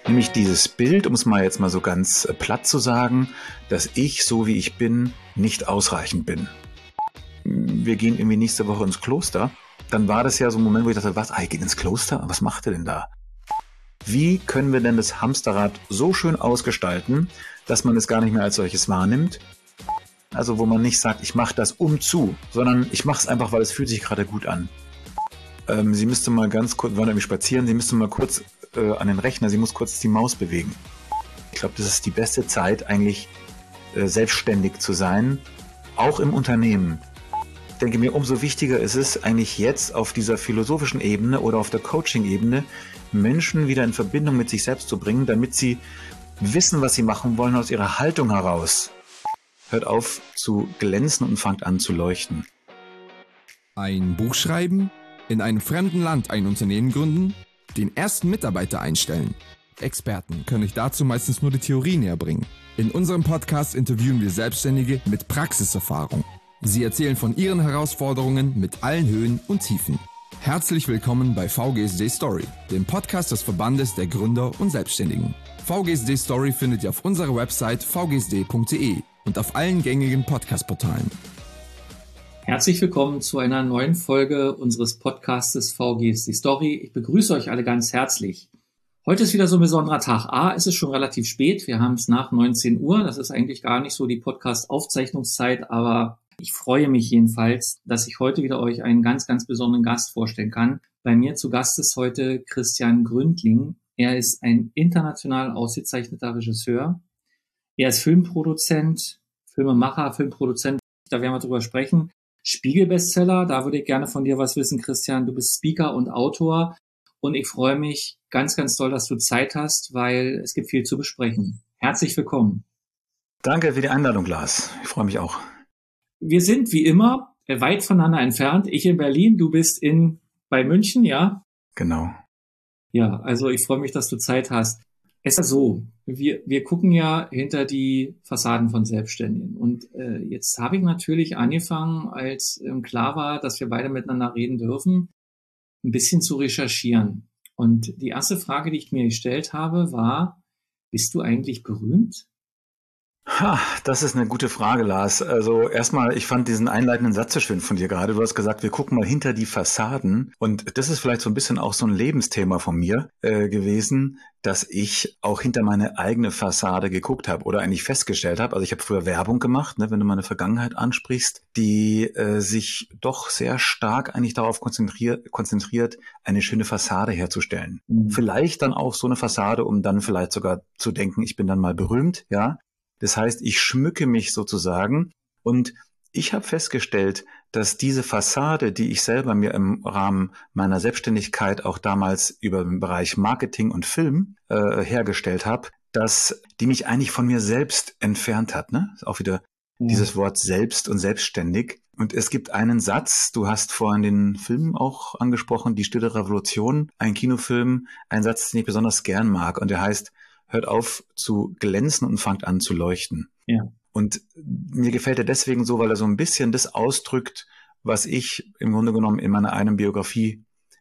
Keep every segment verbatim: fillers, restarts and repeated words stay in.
Nämlich dieses Bild, um es mal jetzt mal so ganz äh, platt zu sagen, dass ich, so wie ich bin, nicht ausreichend bin. Wir gehen irgendwie nächste Woche ins Kloster. Dann war das ja so ein Moment, wo ich dachte, was, ah, ich gehe ins Kloster? Was macht er denn da? Wie können wir denn das Hamsterrad so schön ausgestalten, dass man es gar nicht mehr als solches wahrnimmt? Also wo man nicht sagt, ich mache das um zu, sondern ich mache es einfach, weil es fühlt sich gerade gut an. Ähm, sie müsste mal ganz kurz, wir waren irgendwie spazieren, sie müsste mal kurz äh, an den Rechner, sie muss kurz die Maus bewegen. Ich glaube, das ist die beste Zeit, eigentlich äh, selbstständig zu sein, auch im Unternehmen. Ich denke mir, umso wichtiger ist es eigentlich jetzt auf dieser philosophischen Ebene oder auf der Coaching-Ebene, Menschen wieder in Verbindung mit sich selbst zu bringen, damit sie wissen, was sie machen wollen aus ihrer Haltung heraus. Hört auf zu glänzen und fangt an zu leuchten. Ein Buch schreiben, in einem fremden Land ein Unternehmen gründen, den ersten Mitarbeiter einstellen. Experten können euch dazu meistens nur die Theorie näher bringen. In unserem Podcast interviewen wir Selbstständige mit Praxiserfahrung. Sie erzählen von ihren Herausforderungen mit allen Höhen und Tiefen. Herzlich willkommen bei V G S D Story, dem Podcast des Verbandes der Gründer und Selbstständigen. V G S D Story findet ihr auf unserer Website v g s d punkt d e und auf allen gängigen Podcast-Portalen. Herzlich willkommen zu einer neuen Folge unseres Podcastes V G S D Story. Ich begrüße euch alle ganz herzlich. Heute ist wieder so ein besonderer Tag. A, es ist schon relativ spät. Wir haben es nach neunzehn Uhr. Das ist eigentlich gar nicht so die Podcast-Aufzeichnungszeit, aber ich freue mich jedenfalls, dass ich heute wieder euch einen ganz, ganz besonderen Gast vorstellen kann. Bei mir zu Gast ist heute Christian Gründling. Er ist ein international ausgezeichneter Regisseur. Er ist Filmproduzent, Filmemacher, Filmproduzent. Da werden wir drüber sprechen. Spiegel-Bestseller, da würde ich gerne von dir was wissen, Christian. Du bist Speaker und Autor und ich freue mich ganz, ganz doll, dass du Zeit hast, weil es gibt viel zu besprechen. Herzlich willkommen. Danke für die Einladung, Lars. Ich freue mich auch. Wir sind wie immer weit voneinander entfernt. Ich in Berlin, du bist in bei München, ja? Genau. Ja, also ich freue mich, dass du Zeit hast. Es ist so, wir, wir gucken ja hinter die Fassaden von Selbstständigen. Und äh, jetzt habe ich natürlich angefangen, als ähm, klar war, dass wir beide miteinander reden dürfen, ein bisschen zu recherchieren. Und die erste Frage, die ich mir gestellt habe, war, bist du eigentlich berühmt? Ha, das ist eine gute Frage, Lars. Also erstmal, ich fand diesen einleitenden Satz so schön von dir gerade. Du hast gesagt, wir gucken mal hinter die Fassaden. Und das ist vielleicht so ein bisschen auch so ein Lebensthema von mir äh, gewesen, dass ich auch hinter meine eigene Fassade geguckt habe oder eigentlich festgestellt habe. Also ich habe früher Werbung gemacht, ne, wenn du meine Vergangenheit ansprichst, die äh, sich doch sehr stark eigentlich darauf konzentriert, konzentriert, eine schöne Fassade herzustellen. Mhm. Vielleicht dann auch so eine Fassade, um dann vielleicht sogar zu denken, ich bin dann mal berühmt, ja. Das heißt, ich schmücke mich sozusagen und ich habe festgestellt, dass diese Fassade, die ich selber mir im Rahmen meiner Selbstständigkeit auch damals über den Bereich Marketing und Film äh, hergestellt habe, dass die mich eigentlich von mir selbst entfernt hat. Ne? Auch wieder mhm. dieses Wort selbst und selbstständig. Und es gibt einen Satz, du hast vorhin den Film auch angesprochen, Die Stille Revolution, ein Kinofilm, ein Satz, den ich besonders gern mag und der heißt, hört auf zu glänzen und fangt an zu leuchten. Ja. Und mir gefällt er deswegen so, weil er so ein bisschen das ausdrückt, was ich im Grunde genommen in meiner einen Biografie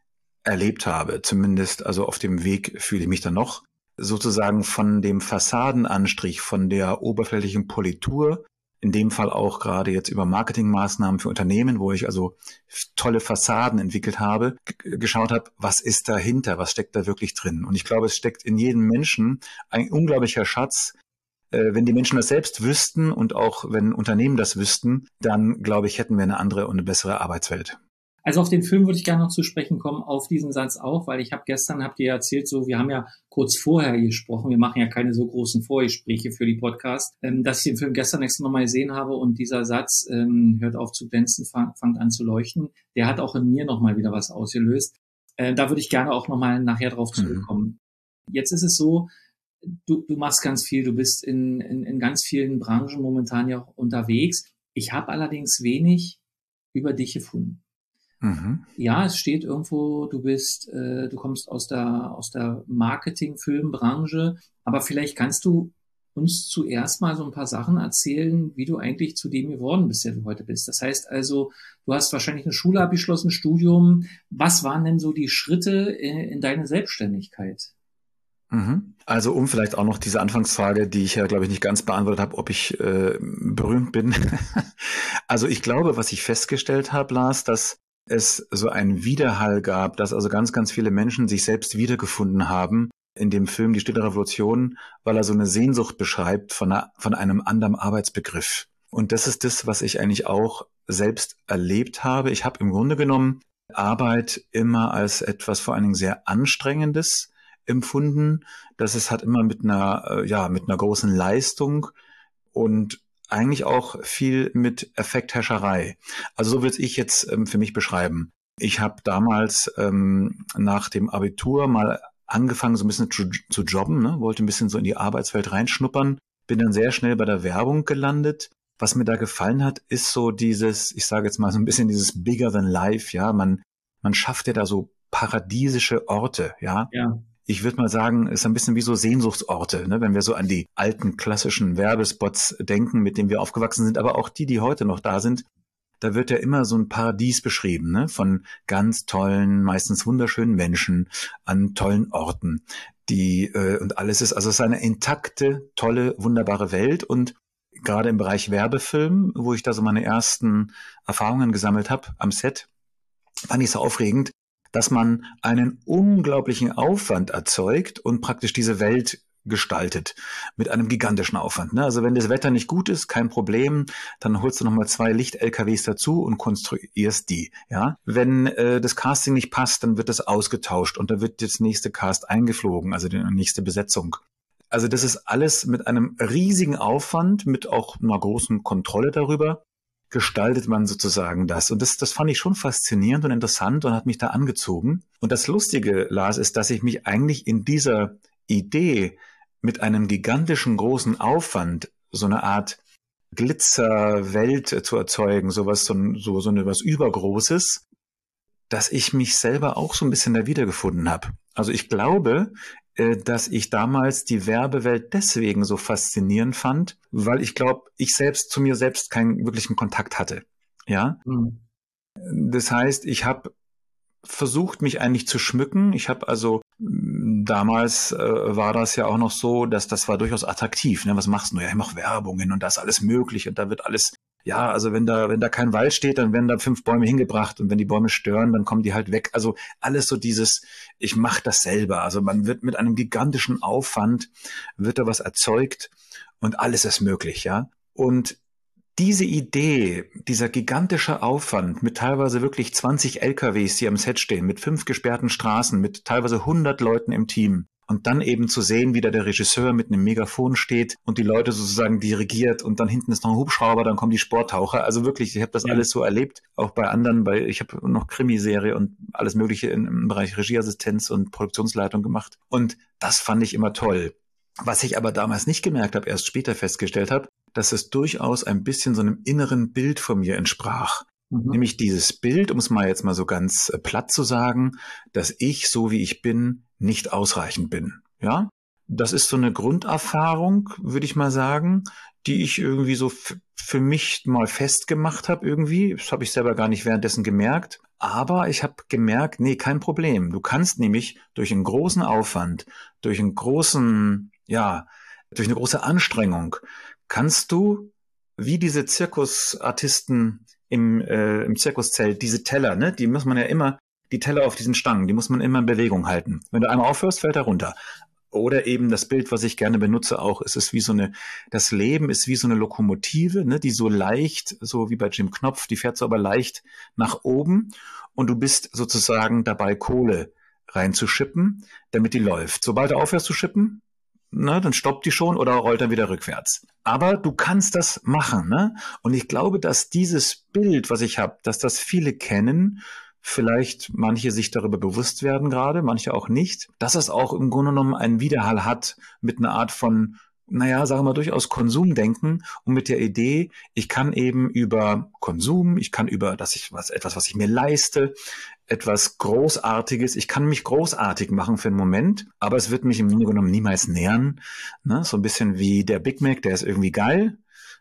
erlebt habe. Zumindest, also auf dem Weg fühle ich mich dann noch. Sozusagen von dem Fassadenanstrich, von der oberflächlichen Politur, in dem Fall auch gerade jetzt über Marketingmaßnahmen für Unternehmen, wo ich also tolle Fassaden entwickelt habe, g- geschaut habe, was ist dahinter, was steckt da wirklich drin. Und ich glaube, es steckt in jedem Menschen ein unglaublicher Schatz. Äh, wenn die Menschen das selbst wüssten und auch wenn Unternehmen das wüssten, dann glaube ich, hätten wir eine andere und eine bessere Arbeitswelt. Also auf den Film würde ich gerne noch zu sprechen kommen, auf diesen Satz auch, weil ich habe gestern, habt ihr ja erzählt, so wir haben ja kurz vorher gesprochen, wir machen ja keine so großen Vorgespräche für die Podcasts, ähm, dass ich den Film gestern extra nochmal gesehen habe und dieser Satz, ähm, hört auf zu glänzen, fang, fangt an zu leuchten, der hat auch in mir nochmal wieder was ausgelöst. Äh, da würde ich gerne auch nochmal nachher drauf zurückkommen. Mhm. Jetzt ist es so, du, du machst ganz viel, du bist in, in, in ganz vielen Branchen momentan ja auch unterwegs. Ich habe allerdings wenig über dich gefunden. Mhm. Ja, es steht irgendwo, du bist, äh, du kommst aus der aus der Marketing-Filmbranche, aber vielleicht kannst du uns zuerst mal so ein paar Sachen erzählen, wie du eigentlich zu dem geworden bist, der du heute bist. Das heißt also, du hast wahrscheinlich eine Schule abgeschlossen, Studium. Was waren denn so die Schritte in, in deine Selbstständigkeit? Mhm. Also um vielleicht auch noch diese Anfangsfrage, die ich ja, glaube ich, nicht ganz beantwortet habe, ob ich äh, berühmt bin. Also ich glaube, was ich festgestellt habe, Lars, dass es so einen Widerhall gab, dass also ganz, ganz viele Menschen sich selbst wiedergefunden haben in dem Film Die Stille Revolution, weil er so eine Sehnsucht beschreibt von, einer, von einem anderen Arbeitsbegriff. Und das ist das, was ich eigentlich auch selbst erlebt habe. Ich habe im Grunde genommen Arbeit immer als etwas vor allen Dingen sehr Anstrengendes empfunden. Das es hat immer mit einer, ja, mit einer großen Leistung und eigentlich auch viel mit Effekthascherei. Also so würde ich jetzt ähm, für mich beschreiben. Ich habe damals ähm, nach dem Abitur mal angefangen, so ein bisschen zu, zu jobben, ne? Wollte ein bisschen so in die Arbeitswelt reinschnuppern, bin dann sehr schnell bei der Werbung gelandet. Was mir da gefallen hat, ist so dieses, ich sage jetzt mal so ein bisschen dieses bigger than life, ja, man, man schafft ja da so paradiesische Orte, ja. Ja. Ich würde mal sagen, ist ein bisschen wie so Sehnsuchtsorte, ne? Wenn wir so an die alten klassischen Werbespots denken, mit denen wir aufgewachsen sind, aber auch die, die heute noch da sind, da wird ja immer so ein Paradies beschrieben, ne? Von ganz tollen, meistens wunderschönen Menschen an tollen Orten, die äh, und alles ist, also es ist eine intakte, tolle, wunderbare Welt. Und gerade im Bereich Werbefilm, wo ich da so meine ersten Erfahrungen gesammelt habe am Set, fand ich es so aufregend, dass man einen unglaublichen Aufwand erzeugt und praktisch diese Welt gestaltet mit einem gigantischen Aufwand. Ne? Also wenn das Wetter nicht gut ist, kein Problem, dann holst du nochmal zwei Licht-L K Ws dazu und konstruierst die. Ja, wenn äh, das Casting nicht passt, dann wird das ausgetauscht und da wird das nächste Cast eingeflogen, also die nächste Besetzung. Also das ist alles mit einem riesigen Aufwand, mit auch einer großen Kontrolle darüber, gestaltet man sozusagen das. Und das, das fand ich schon faszinierend und interessant und hat mich da angezogen. Und das Lustige, Lars, ist, dass ich mich eigentlich in dieser Idee mit einem gigantischen großen Aufwand, so eine Art Glitzerwelt zu erzeugen, sowas, so, so, so eine was Übergroßes, dass ich mich selber auch so ein bisschen da wiedergefunden habe. Also ich glaube, dass ich damals die Werbewelt deswegen so faszinierend fand, weil ich glaube, ich selbst zu mir selbst keinen wirklichen Kontakt hatte. Ja, mhm. Das heißt, ich habe versucht, mich eigentlich zu schmücken. Ich habe also damals äh, war das ja auch noch so, dass das war durchaus attraktiv. Ne? Was machst du? Ja, ich mache Werbungen und da ist alles möglich und da wird alles. Ja, also wenn da wenn da kein Wald steht, dann werden da fünf Bäume hingebracht und wenn die Bäume stören, dann kommen die halt weg. Also alles so dieses, ich mache das selber. Also man wird mit einem gigantischen Aufwand, wird da was erzeugt und alles ist möglich, ja. Und diese Idee, dieser gigantische Aufwand mit teilweise wirklich zwanzig L K Ws, die am Set stehen, mit fünf gesperrten Straßen, mit teilweise hundert Leuten im Team, und dann eben zu sehen, wie da der Regisseur mit einem Megafon steht und die Leute sozusagen dirigiert und dann hinten ist noch ein Hubschrauber, dann kommen die Sporttaucher. Also wirklich, ich habe das ja. alles so erlebt, auch bei anderen, bei ich habe noch Krimiserie und alles Mögliche im Bereich Regieassistenz und Produktionsleitung gemacht. Und das fand ich immer toll. Was ich aber damals nicht gemerkt habe, erst später festgestellt habe, dass es durchaus ein bisschen so einem inneren Bild von mir entsprach. Mhm. Nämlich dieses Bild, um es mal jetzt mal so ganz platt zu sagen, dass ich, so wie ich bin, nicht ausreichend bin. Ja, das ist so eine Grunderfahrung, würde ich mal sagen, die ich irgendwie so f- für mich mal festgemacht habe irgendwie. Das habe ich selber gar nicht währenddessen gemerkt. Aber ich habe gemerkt, nee, kein Problem. Du kannst nämlich durch einen großen Aufwand, durch einen großen, ja, durch eine große Anstrengung, kannst du, wie diese Zirkusartisten im, äh, im Zirkuszelt, diese Teller, ne, die muss man ja immer, die Teller auf diesen Stangen, die muss man immer in Bewegung halten. Wenn du einmal aufhörst, fällt er runter. Oder eben das Bild, was ich gerne benutze auch, es ist wie so eine, das Leben ist wie so eine Lokomotive, ne, die so leicht, so wie bei Jim Knopf, die fährt so aber leicht nach oben und du bist sozusagen dabei, Kohle reinzuschippen, damit die läuft. Sobald du aufhörst zu schippen, ne, dann stoppt die schon oder rollt dann wieder rückwärts. Aber du kannst das machen, ne? Und ich glaube, dass dieses Bild, was ich habe, dass das viele kennen, vielleicht manche sich darüber bewusst werden gerade, manche auch nicht, dass es auch im Grunde genommen einen Widerhall hat mit einer Art von, naja, sagen wir mal, durchaus Konsumdenken und mit der Idee, ich kann eben über Konsum, ich kann über, dass ich was, etwas, was ich mir leiste, etwas Großartiges, ich kann mich großartig machen für einen Moment, aber es wird mich im Grunde genommen niemals nähern, ne? So ein bisschen wie der Big Mac, der ist irgendwie geil,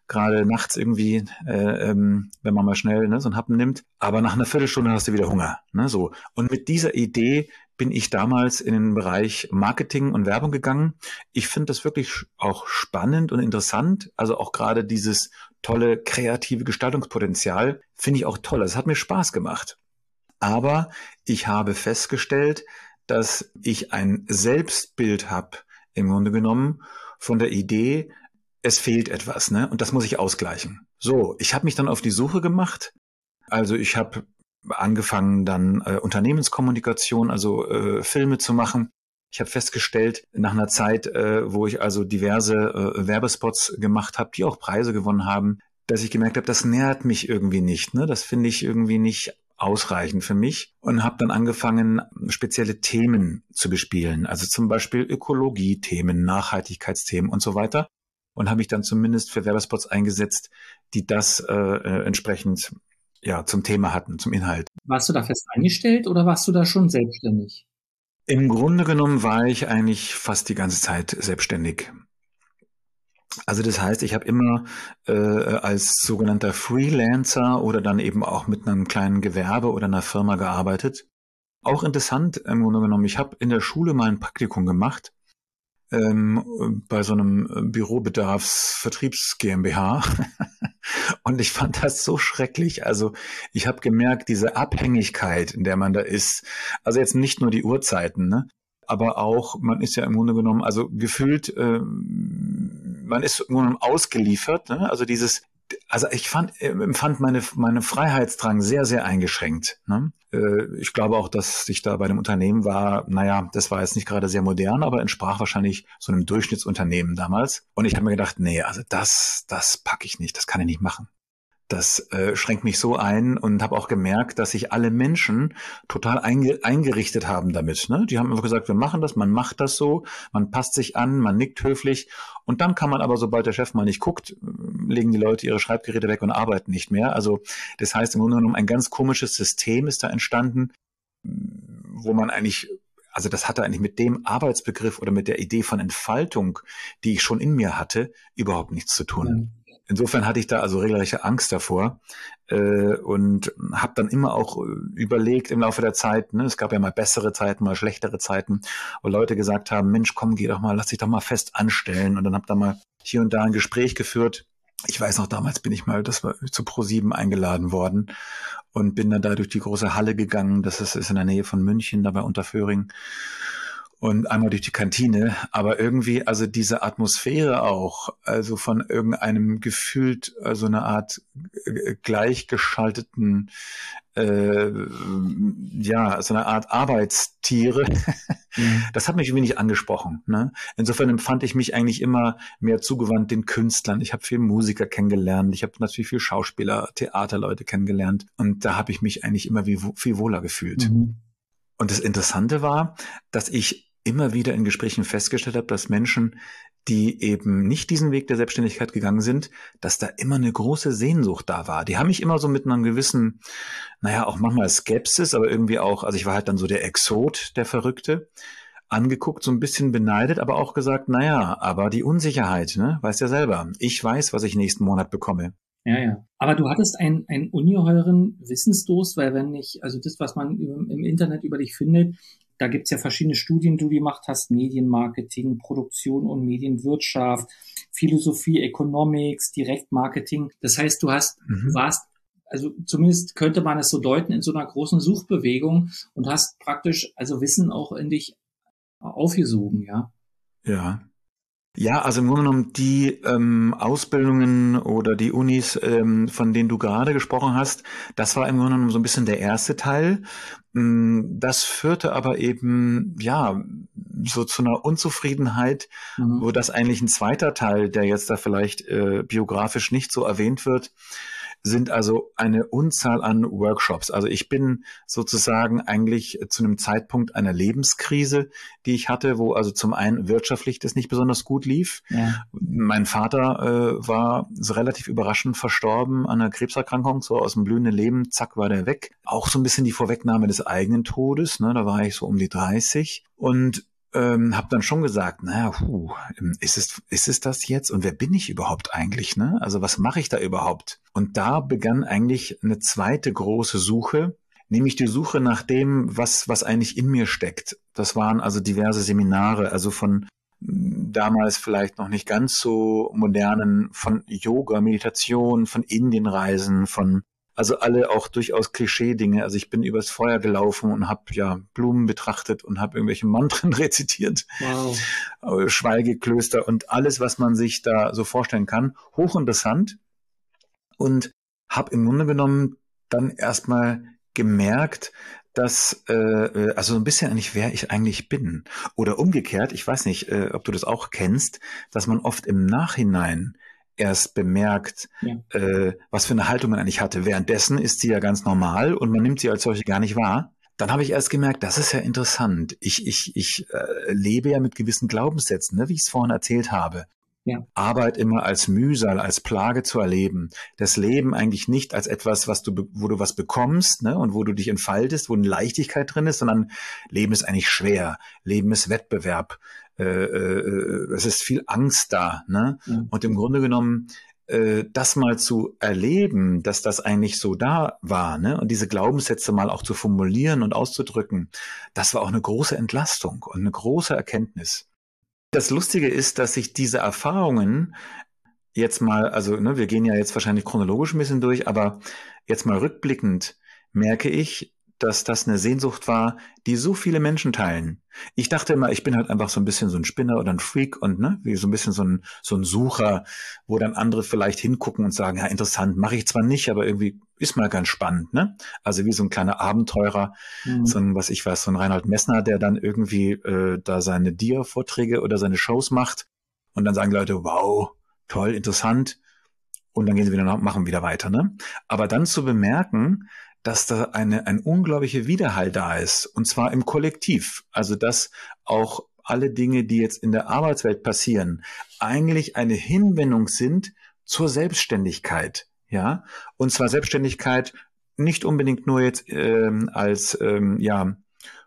gerade nachts irgendwie, äh, ähm, wenn man mal schnell ne, so einen Happen nimmt. Aber nach einer Viertelstunde hast du wieder Hunger. Ne, so. Und mit dieser Idee bin ich damals in den Bereich Marketing und Werbung gegangen. Ich finde das wirklich auch spannend und interessant. Also auch gerade dieses tolle kreative Gestaltungspotenzial finde ich auch toll. Es hat mir Spaß gemacht. Aber ich habe festgestellt, dass ich ein Selbstbild habe, im Grunde genommen, von der Idee, es fehlt etwas, ne? Und das muss ich ausgleichen. So, ich habe mich dann auf die Suche gemacht. Also ich habe angefangen dann äh, Unternehmenskommunikation, also äh, Filme zu machen. Ich habe festgestellt, nach einer Zeit, äh, wo ich also diverse äh, Werbespots gemacht habe, die auch Preise gewonnen haben, dass ich gemerkt habe, das nährt mich irgendwie nicht. Ne? Das finde ich irgendwie nicht ausreichend für mich und habe dann angefangen, spezielle Themen zu bespielen. Also zum Beispiel Ökologie-Themen, Nachhaltigkeitsthemen und so weiter. Und habe mich dann zumindest für Werbespots eingesetzt, die das äh, äh, entsprechend ja, zum Thema hatten, zum Inhalt. Warst du da fest eingestellt oder warst du da schon selbstständig? Im Grunde genommen war ich eigentlich fast die ganze Zeit selbstständig. Also das heißt, ich habe immer äh, als sogenannter Freelancer oder dann eben auch mit einem kleinen Gewerbe oder einer Firma gearbeitet. Auch interessant im Grunde genommen, ich habe in der Schule mal ein Praktikum gemacht ähm, bei so einem Bürobedarfsvertriebs GmbH. Und ich fand das so schrecklich. Also ich habe gemerkt, diese Abhängigkeit, in der man da ist, also jetzt nicht nur die Uhrzeiten, ne? Aber auch, man ist ja im Grunde genommen, also gefühlt, äh, man ist im Grunde genommen ausgeliefert, ne? Also dieses, also ich fand, empfand meine, meine Freiheitsdrang sehr, sehr eingeschränkt, ne? Äh, ich glaube auch, dass ich da bei dem Unternehmen war, naja, das war jetzt nicht gerade sehr modern, aber entsprach wahrscheinlich so einem Durchschnittsunternehmen damals. Und ich habe mir gedacht, nee, also das, das packe ich nicht, das kann ich nicht machen. Das äh, schränkt mich so ein und habe auch gemerkt, dass sich alle Menschen total einge- eingerichtet haben damit. Ne? Die haben einfach gesagt, wir machen das, man macht das so, man passt sich an, man nickt höflich und dann kann man aber, sobald der Chef mal nicht guckt, legen die Leute ihre Schreibgeräte weg und arbeiten nicht mehr. Also das heißt im Grunde genommen, ein ganz komisches System ist da entstanden, wo man eigentlich, also das hatte eigentlich mit dem Arbeitsbegriff oder mit der Idee von Entfaltung, die ich schon in mir hatte, überhaupt nichts zu tun. Ja. Insofern hatte ich da also regelrechte Angst davor äh, und habe dann immer auch überlegt im Laufe der Zeit, ne, es gab ja mal bessere Zeiten, mal schlechtere Zeiten, wo Leute gesagt haben, Mensch, komm, geh doch mal, lass dich doch mal fest anstellen. Und dann habe da mal hier und da ein Gespräch geführt. Ich weiß noch, damals bin ich mal, das war zu ProSieben eingeladen worden und bin dann da durch die große Halle gegangen. Das ist, ist in der Nähe von München, da bei Unterföhring. Und einmal durch die Kantine, aber irgendwie, also diese Atmosphäre auch, also von irgendeinem gefühlt, also eine Art gleichgeschalteten, äh, ja, so eine Art Arbeitstiere, mhm. Das hat mich irgendwie nicht angesprochen. Ne? Insofern empfand ich mich eigentlich immer mehr zugewandt den Künstlern. Ich habe viel Musiker kennengelernt, ich habe natürlich viel Schauspieler, Theaterleute kennengelernt und da habe ich mich eigentlich immer wie, viel wohler gefühlt. Mhm. Und das Interessante war, dass ich immer wieder in Gesprächen festgestellt habe, dass Menschen, die eben nicht diesen Weg der Selbstständigkeit gegangen sind, dass da immer eine große Sehnsucht da war. Die haben mich immer so mit einem gewissen, naja, auch manchmal Skepsis, aber irgendwie auch, also ich war halt dann so der Exot, der Verrückte, angeguckt, so ein bisschen beneidet, aber auch gesagt, naja, aber die Unsicherheit, ne, weißt ja selber, ich weiß, was ich nächsten Monat bekomme. Ja, ja. Aber du hattest einen, einen ungeheuren Wissensdurst, weil wenn ich, also das, was man im, im Internet über dich findet, da gibt's ja verschiedene Studien, die du gemacht hast, Medienmarketing, Produktion und Medienwirtschaft, Philosophie, Economics, Direktmarketing. Das heißt, du hast, mhm. du warst, also zumindest könnte man es so deuten, in so einer großen Suchbewegung und hast praktisch, also Wissen auch in dich aufgesogen, ja? Ja. Ja, also im Grunde genommen die ähm, Ausbildungen oder die Unis, ähm, von denen du gerade gesprochen hast, das war im Grunde genommen so ein bisschen der erste Teil. Das führte aber eben, ja, so zu einer Unzufriedenheit, mhm. wo das eigentlich ein zweiter Teil, der jetzt da vielleicht äh, biografisch nicht so erwähnt wird, sind also eine Unzahl an Workshops. Also ich bin sozusagen eigentlich zu einem Zeitpunkt einer Lebenskrise, die ich hatte, wo also zum einen wirtschaftlich das nicht besonders gut lief. Ja. Mein Vater äh, war so relativ überraschend verstorben an einer Krebserkrankung, so aus dem blühenden Leben, zack, war der weg. Auch so ein bisschen die Vorwegnahme des eigenen Todes, ne? Da war ich so um die dreißig und ähm, habe dann schon gesagt, naja, puh, ist es, ist es das jetzt? Und wer bin ich überhaupt eigentlich? Ne? Also was mache ich da überhaupt? Und da begann eigentlich eine zweite große Suche, nämlich die Suche nach dem, was, was eigentlich in mir steckt. Das waren also diverse Seminare, also von damals vielleicht noch nicht ganz so modernen, von Yoga, Meditation, von Indienreisen, von also alle auch durchaus Klischee-Dinge. Also ich bin übers Feuer gelaufen und habe ja Blumen betrachtet und habe irgendwelche Mantren rezitiert. Wow. Schweigeklöster und alles, was man sich da so vorstellen kann. Hochinteressant. Und habe im Grunde genommen dann erstmal gemerkt, dass, äh, also ein bisschen eigentlich, wer ich eigentlich bin. Oder umgekehrt, ich weiß nicht, äh, ob du das auch kennst, dass man oft im Nachhinein erst bemerkt, ja. äh, was für eine Haltung man eigentlich hatte. Währenddessen ist sie ja ganz normal und man nimmt sie als solche gar nicht wahr. Dann habe ich erst gemerkt, das ist ja interessant. Ich, ich, ich äh, lebe ja mit gewissen Glaubenssätzen, ne, wie ich es vorhin erzählt habe. Ja. Arbeit immer als Mühsal, als Plage zu erleben. Das Leben eigentlich nicht als etwas, was du, wo du was bekommst, ne, und wo du dich entfaltest, wo eine Leichtigkeit drin ist, sondern Leben ist eigentlich schwer. Leben ist Wettbewerb. Äh, äh, es ist viel Angst da, ne? Mhm. Und im Grunde genommen, äh, das mal zu erleben, dass das eigentlich so da war, ne? Und diese Glaubenssätze mal auch zu formulieren und auszudrücken, das war auch eine große Entlastung und eine große Erkenntnis. Das Lustige ist, dass sich diese Erfahrungen jetzt mal, also ne, wir gehen ja jetzt wahrscheinlich chronologisch ein bisschen durch, aber jetzt mal rückblickend merke ich, dass das eine Sehnsucht war, die so viele Menschen teilen. Ich dachte immer, ich bin halt einfach so ein bisschen so ein Spinner oder ein Freak und ne, wie so ein bisschen so ein so ein Sucher, wo dann andere vielleicht hingucken und sagen, ja interessant, mache ich zwar nicht, aber irgendwie ist mal ganz spannend, ne? Also wie so ein kleiner Abenteurer, mhm. so ein, was ich weiß, so ein Reinhold Messner, der dann irgendwie äh, da seine Dia-Vorträge oder seine Shows macht und dann sagen die Leute, wow, toll, interessant und dann gehen sie wieder nach, machen wieder weiter, ne? Aber dann zu bemerken, dass da eine, ein unglaublicher Widerhall da ist, und zwar im Kollektiv. Also, dass auch alle Dinge, die jetzt in der Arbeitswelt passieren, eigentlich eine Hinwendung sind zur Selbstständigkeit, ja. Und zwar Selbstständigkeit nicht unbedingt nur jetzt ähm, als, ähm, ja,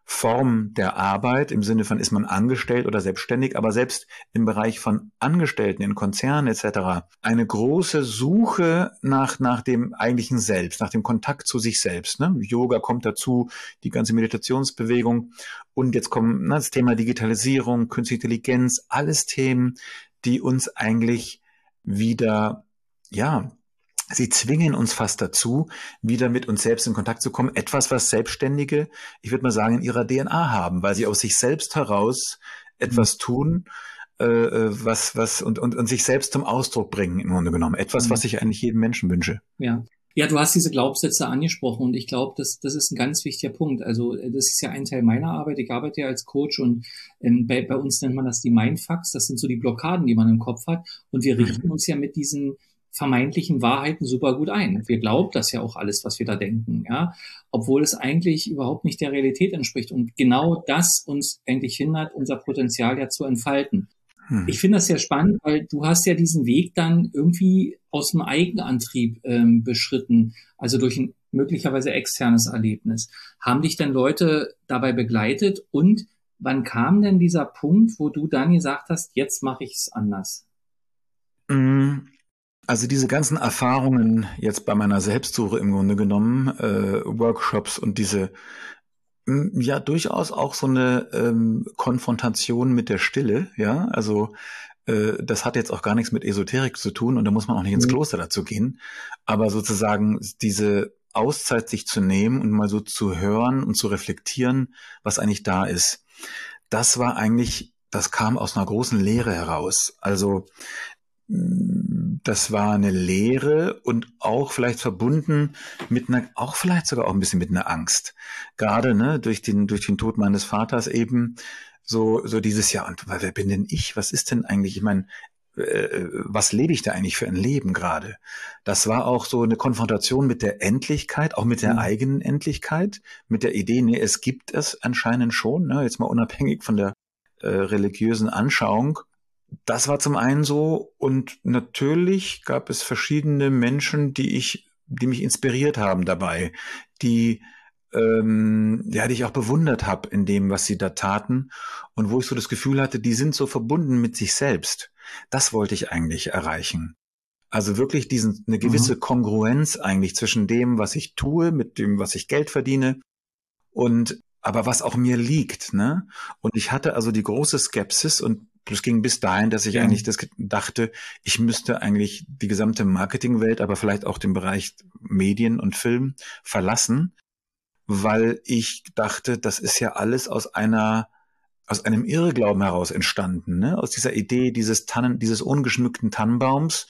Form der Arbeit, im Sinne von ist man angestellt oder selbstständig, aber selbst im Bereich von Angestellten in Konzernen et cetera eine große Suche nach nach dem eigentlichen Selbst, nach dem Kontakt zu sich selbst. Ne? Yoga kommt dazu, die ganze Meditationsbewegung und jetzt kommt ne, das Thema Digitalisierung, Künstliche Intelligenz, alles Themen, die uns eigentlich wieder, ja, sie zwingen uns fast dazu, wieder mit uns selbst in Kontakt zu kommen. Etwas, was Selbstständige, ich würde mal sagen, in ihrer D N A haben, weil sie aus sich selbst heraus etwas tun, äh, was, was, und, und, und sich selbst zum Ausdruck bringen, im Grunde genommen. Etwas, was ich eigentlich jedem Menschen wünsche. Ja. Ja, du hast diese Glaubenssätze angesprochen und ich glaube, das, das ist ein ganz wichtiger Punkt. Also das ist ja ein Teil meiner Arbeit. Ich arbeite ja als Coach und ähm, bei, bei uns nennt man das die Mindfucks. Das sind so die Blockaden, die man im Kopf hat. Und wir richten mhm. uns ja mit diesen vermeintlichen Wahrheiten super gut ein. Wir glauben das ja auch alles, was wir da denken, ja, obwohl es eigentlich überhaupt nicht der Realität entspricht und genau das uns eigentlich hindert, unser Potenzial ja zu entfalten. Hm. Ich finde das sehr spannend, weil du hast ja diesen Weg dann irgendwie aus dem Eigenantrieb ähm, beschritten, also durch ein möglicherweise externes Erlebnis. Haben dich denn Leute dabei begleitet und wann kam denn dieser Punkt, wo du dann gesagt hast, jetzt mache ich es anders? Mhm. Also diese ganzen Erfahrungen jetzt bei meiner Selbstsuche im Grunde genommen, äh, Workshops und diese, mh, ja durchaus auch so eine ähm, Konfrontation mit der Stille, ja, also äh, das hat jetzt auch gar nichts mit Esoterik zu tun und da muss man auch nicht ins Kloster dazu gehen, aber sozusagen diese Auszeit sich zu nehmen und mal so zu hören und zu reflektieren, was eigentlich da ist, das war eigentlich, das kam aus einer großen Lehre heraus, also das war eine Lehre und auch vielleicht verbunden mit einer, auch vielleicht sogar auch ein bisschen mit einer Angst. Gerade, ne, durch den, durch den Tod meines Vaters eben so, so dieses Jahr. Und wer bin denn ich? Was ist denn eigentlich? Ich meine, äh, was lebe ich da eigentlich für ein Leben gerade? Das war auch so eine Konfrontation mit der Endlichkeit, auch mit der mhm. eigenen Endlichkeit, mit der Idee, nee, es gibt es anscheinend schon, ne, jetzt mal unabhängig von der äh, religiösen Anschauung. Das war zum einen so und natürlich gab es verschiedene Menschen, die ich, die mich inspiriert haben dabei, die ähm, ja, die ich auch bewundert habe in dem, was sie da taten und wo ich so das Gefühl hatte, die sind so verbunden mit sich selbst. Das wollte ich eigentlich erreichen. Also wirklich diesen, eine gewisse Mhm. Kongruenz eigentlich zwischen dem, was ich tue, mit dem, was ich Geld verdiene und aber was auch mir liegt, ne? Und ich hatte also die große Skepsis und das ging bis dahin, dass ich Ja. eigentlich das dachte, ich müsste eigentlich die gesamte Marketingwelt, aber vielleicht auch den Bereich Medien und Film verlassen, weil ich dachte, das ist ja alles aus einer aus einem Irrglauben heraus entstanden, ne? Aus dieser Idee dieses Tannen, dieses ungeschmückten Tannenbaums,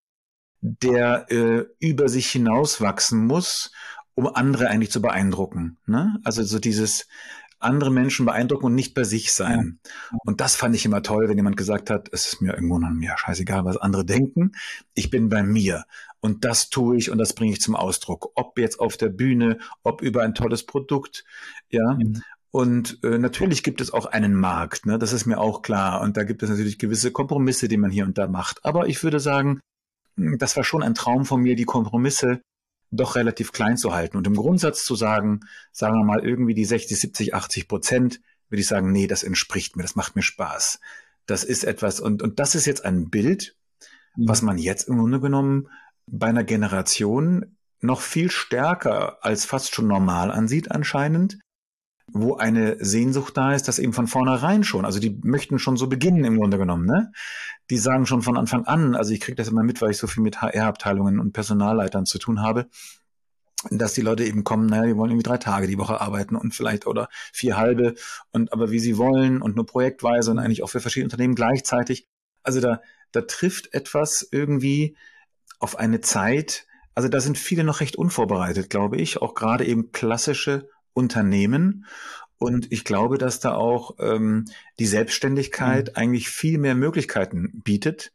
der äh, über sich hinauswachsen muss, um andere eigentlich zu beeindrucken, ne? Also so dieses andere Menschen beeindrucken und nicht bei sich sein. Ja. Und das fand ich immer toll, wenn jemand gesagt hat, es ist mir irgendwo noch ja scheißegal, was andere denken. Ich bin bei mir und das tue ich und das bringe ich zum Ausdruck. Ob jetzt auf der Bühne, ob über ein tolles Produkt, ja. Mhm. Und äh, natürlich gibt es auch einen Markt, ne? Das ist mir auch klar. Und da gibt es natürlich gewisse Kompromisse, die man hier und da macht. Aber ich würde sagen, das war schon ein Traum von mir, die Kompromisse doch relativ klein zu halten und im Grundsatz zu sagen, sagen wir mal irgendwie die sechzig, siebzig, achtzig Prozent, würde ich sagen, nee, das entspricht mir, das macht mir Spaß. Das ist etwas und, und das ist jetzt ein Bild, Mhm. was man jetzt im Grunde genommen bei einer Generation noch viel stärker als fast schon normal ansieht anscheinend, wo eine Sehnsucht da ist, das eben von vornherein schon, also die möchten schon so beginnen im Grunde genommen, ne? Die sagen schon von Anfang an, also ich kriege das immer mit, weil ich so viel mit H R-Abteilungen und Personalleitern zu tun habe, dass die Leute eben kommen, naja, die wollen irgendwie drei Tage die Woche arbeiten und vielleicht oder vier halbe und aber wie sie wollen und nur projektweise und eigentlich auch für verschiedene Unternehmen gleichzeitig. Also da, da trifft etwas irgendwie auf eine Zeit, also da sind viele noch recht unvorbereitet, glaube ich, auch gerade eben klassische Unternehmen. Und ich glaube, dass da auch ähm, die Selbstständigkeit Ja. eigentlich viel mehr Möglichkeiten bietet,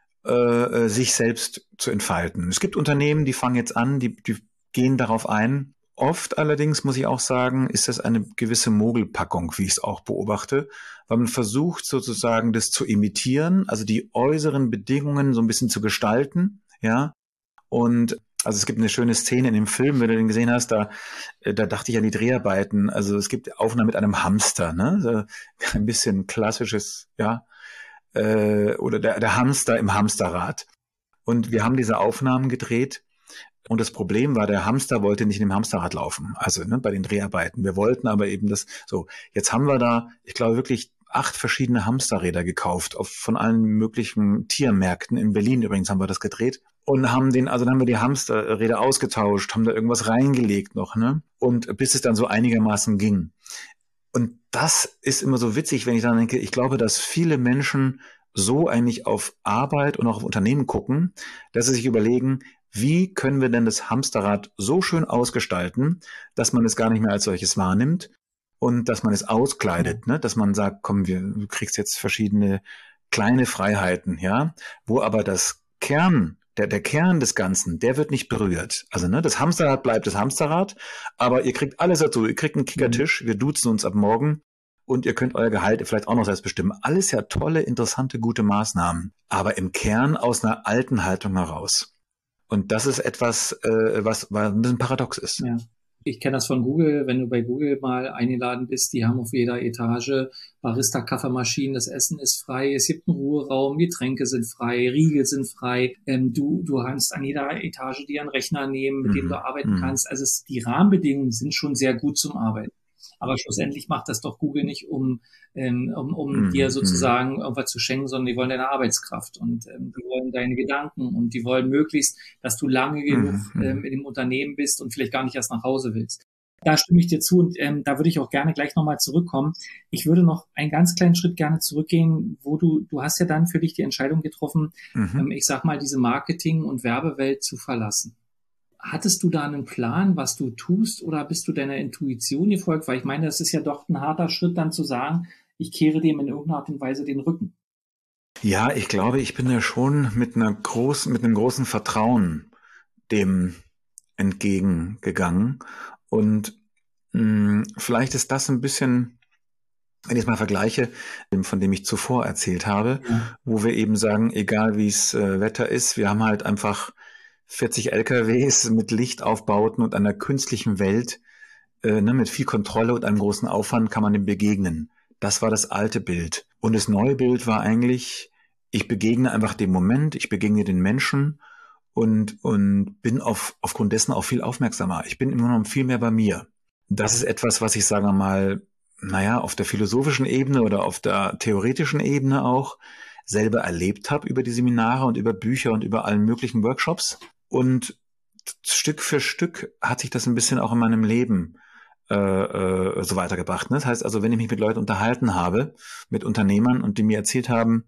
äh, sich selbst zu entfalten. Es gibt Unternehmen, die fangen jetzt an, die, die gehen darauf ein. Oft allerdings, muss ich auch sagen, ist das eine gewisse Mogelpackung, wie ich es auch beobachte, weil man versucht sozusagen das zu imitieren, also die äußeren Bedingungen so ein bisschen zu gestalten, ja. Und also es gibt eine schöne Szene in dem Film, wenn du den gesehen hast, da, da dachte ich an die Dreharbeiten. Also es gibt Aufnahmen mit einem Hamster, ne? So ein bisschen klassisches, ja, äh, oder der, der Hamster im Hamsterrad. Und wir haben diese Aufnahmen gedreht. Und das Problem war, der Hamster wollte nicht in dem Hamsterrad laufen, also ne, bei den Dreharbeiten. Wir wollten aber eben das so. Jetzt haben wir da, ich glaube, wirklich acht verschiedene Hamsterräder gekauft, auf, von allen möglichen Tiermärkten. In Berlin übrigens haben wir das gedreht. Und haben den, also dann haben wir die Hamsterräder ausgetauscht, haben da irgendwas reingelegt noch, ne? Und bis es dann so einigermaßen ging. Und das ist immer so witzig, wenn ich dann denke, ich glaube, dass viele Menschen so eigentlich auf Arbeit und auch auf Unternehmen gucken, dass sie sich überlegen, wie können wir denn das Hamsterrad so schön ausgestalten, dass man es gar nicht mehr als solches wahrnimmt und dass man es auskleidet, ne? Dass man sagt, komm, wir, du kriegst jetzt verschiedene kleine Freiheiten, ja, wo aber das Kern, der, der Kern des Ganzen, der wird nicht berührt. Also ne, das Hamsterrad bleibt das Hamsterrad, aber ihr kriegt alles dazu. Ihr kriegt einen Kickertisch, wir duzen uns ab morgen und ihr könnt euer Gehalt vielleicht auch noch selbst bestimmen. Alles ja tolle, interessante, gute Maßnahmen, aber im Kern aus einer alten Haltung heraus. Und das ist etwas, äh, was, was ein bisschen paradox ist. Ja. Ich kenne das von Google, wenn du bei Google mal eingeladen bist, die haben auf jeder Etage Barista-Kaffeemaschinen, das Essen ist frei, es gibt einen Ruheraum, Getränke sind frei, Riegel sind frei, ähm, du, du kannst an jeder Etage dir einen Rechner nehmen, mit Mhm. dem du arbeiten Mhm. kannst. Also es, die Rahmenbedingungen sind schon sehr gut zum Arbeiten. Aber schlussendlich macht das doch Google nicht, um, ähm, um, um Mhm. dir sozusagen irgendwas zu schenken, sondern die wollen deine Arbeitskraft und ähm, die wollen deine Gedanken und die wollen möglichst, dass du lange genug Mhm. ähm, in dem Unternehmen bist und vielleicht gar nicht erst nach Hause willst. Da stimme ich dir zu und ähm, da würde ich auch gerne gleich nochmal zurückkommen. Ich würde noch einen ganz kleinen Schritt gerne zurückgehen, wo du, du hast ja dann für dich die Entscheidung getroffen, Mhm. ähm, ich sag mal, diese Marketing- und Werbewelt zu verlassen. Hattest du da einen Plan, was du tust, oder bist du deiner Intuition gefolgt? Weil ich meine, das ist ja doch ein harter Schritt, dann zu sagen, ich kehre dem in irgendeiner Art und Weise den Rücken. Ja, ich glaube, ich bin da schon mit einer großen, mit einem großen Vertrauen dem entgegengegangen. Und mh, vielleicht ist das ein bisschen, wenn ich es mal vergleiche, dem, von dem ich zuvor erzählt habe, Ja. wo wir eben sagen, egal wie es äh, Wetter ist, wir haben halt einfach vierzig L K Ws mit Lichtaufbauten und einer künstlichen Welt, äh, ne, mit viel Kontrolle und einem großen Aufwand kann man dem begegnen. Das war das alte Bild. Und das neue Bild war eigentlich, ich begegne einfach dem Moment, ich begegne den Menschen und, und bin auf, aufgrund dessen auch viel aufmerksamer. Ich bin immer noch viel mehr bei mir. Das ist etwas, was ich, sagen wir mal, naja, auf der philosophischen Ebene oder auf der theoretischen Ebene auch selber erlebt habe über die Seminare und über Bücher und über allen möglichen Workshops. Und Stück für Stück hat sich das ein bisschen auch in meinem Leben äh, äh, so weitergebracht. Ne? Das heißt also, wenn ich mich mit Leuten unterhalten habe, mit Unternehmern und die mir erzählt haben,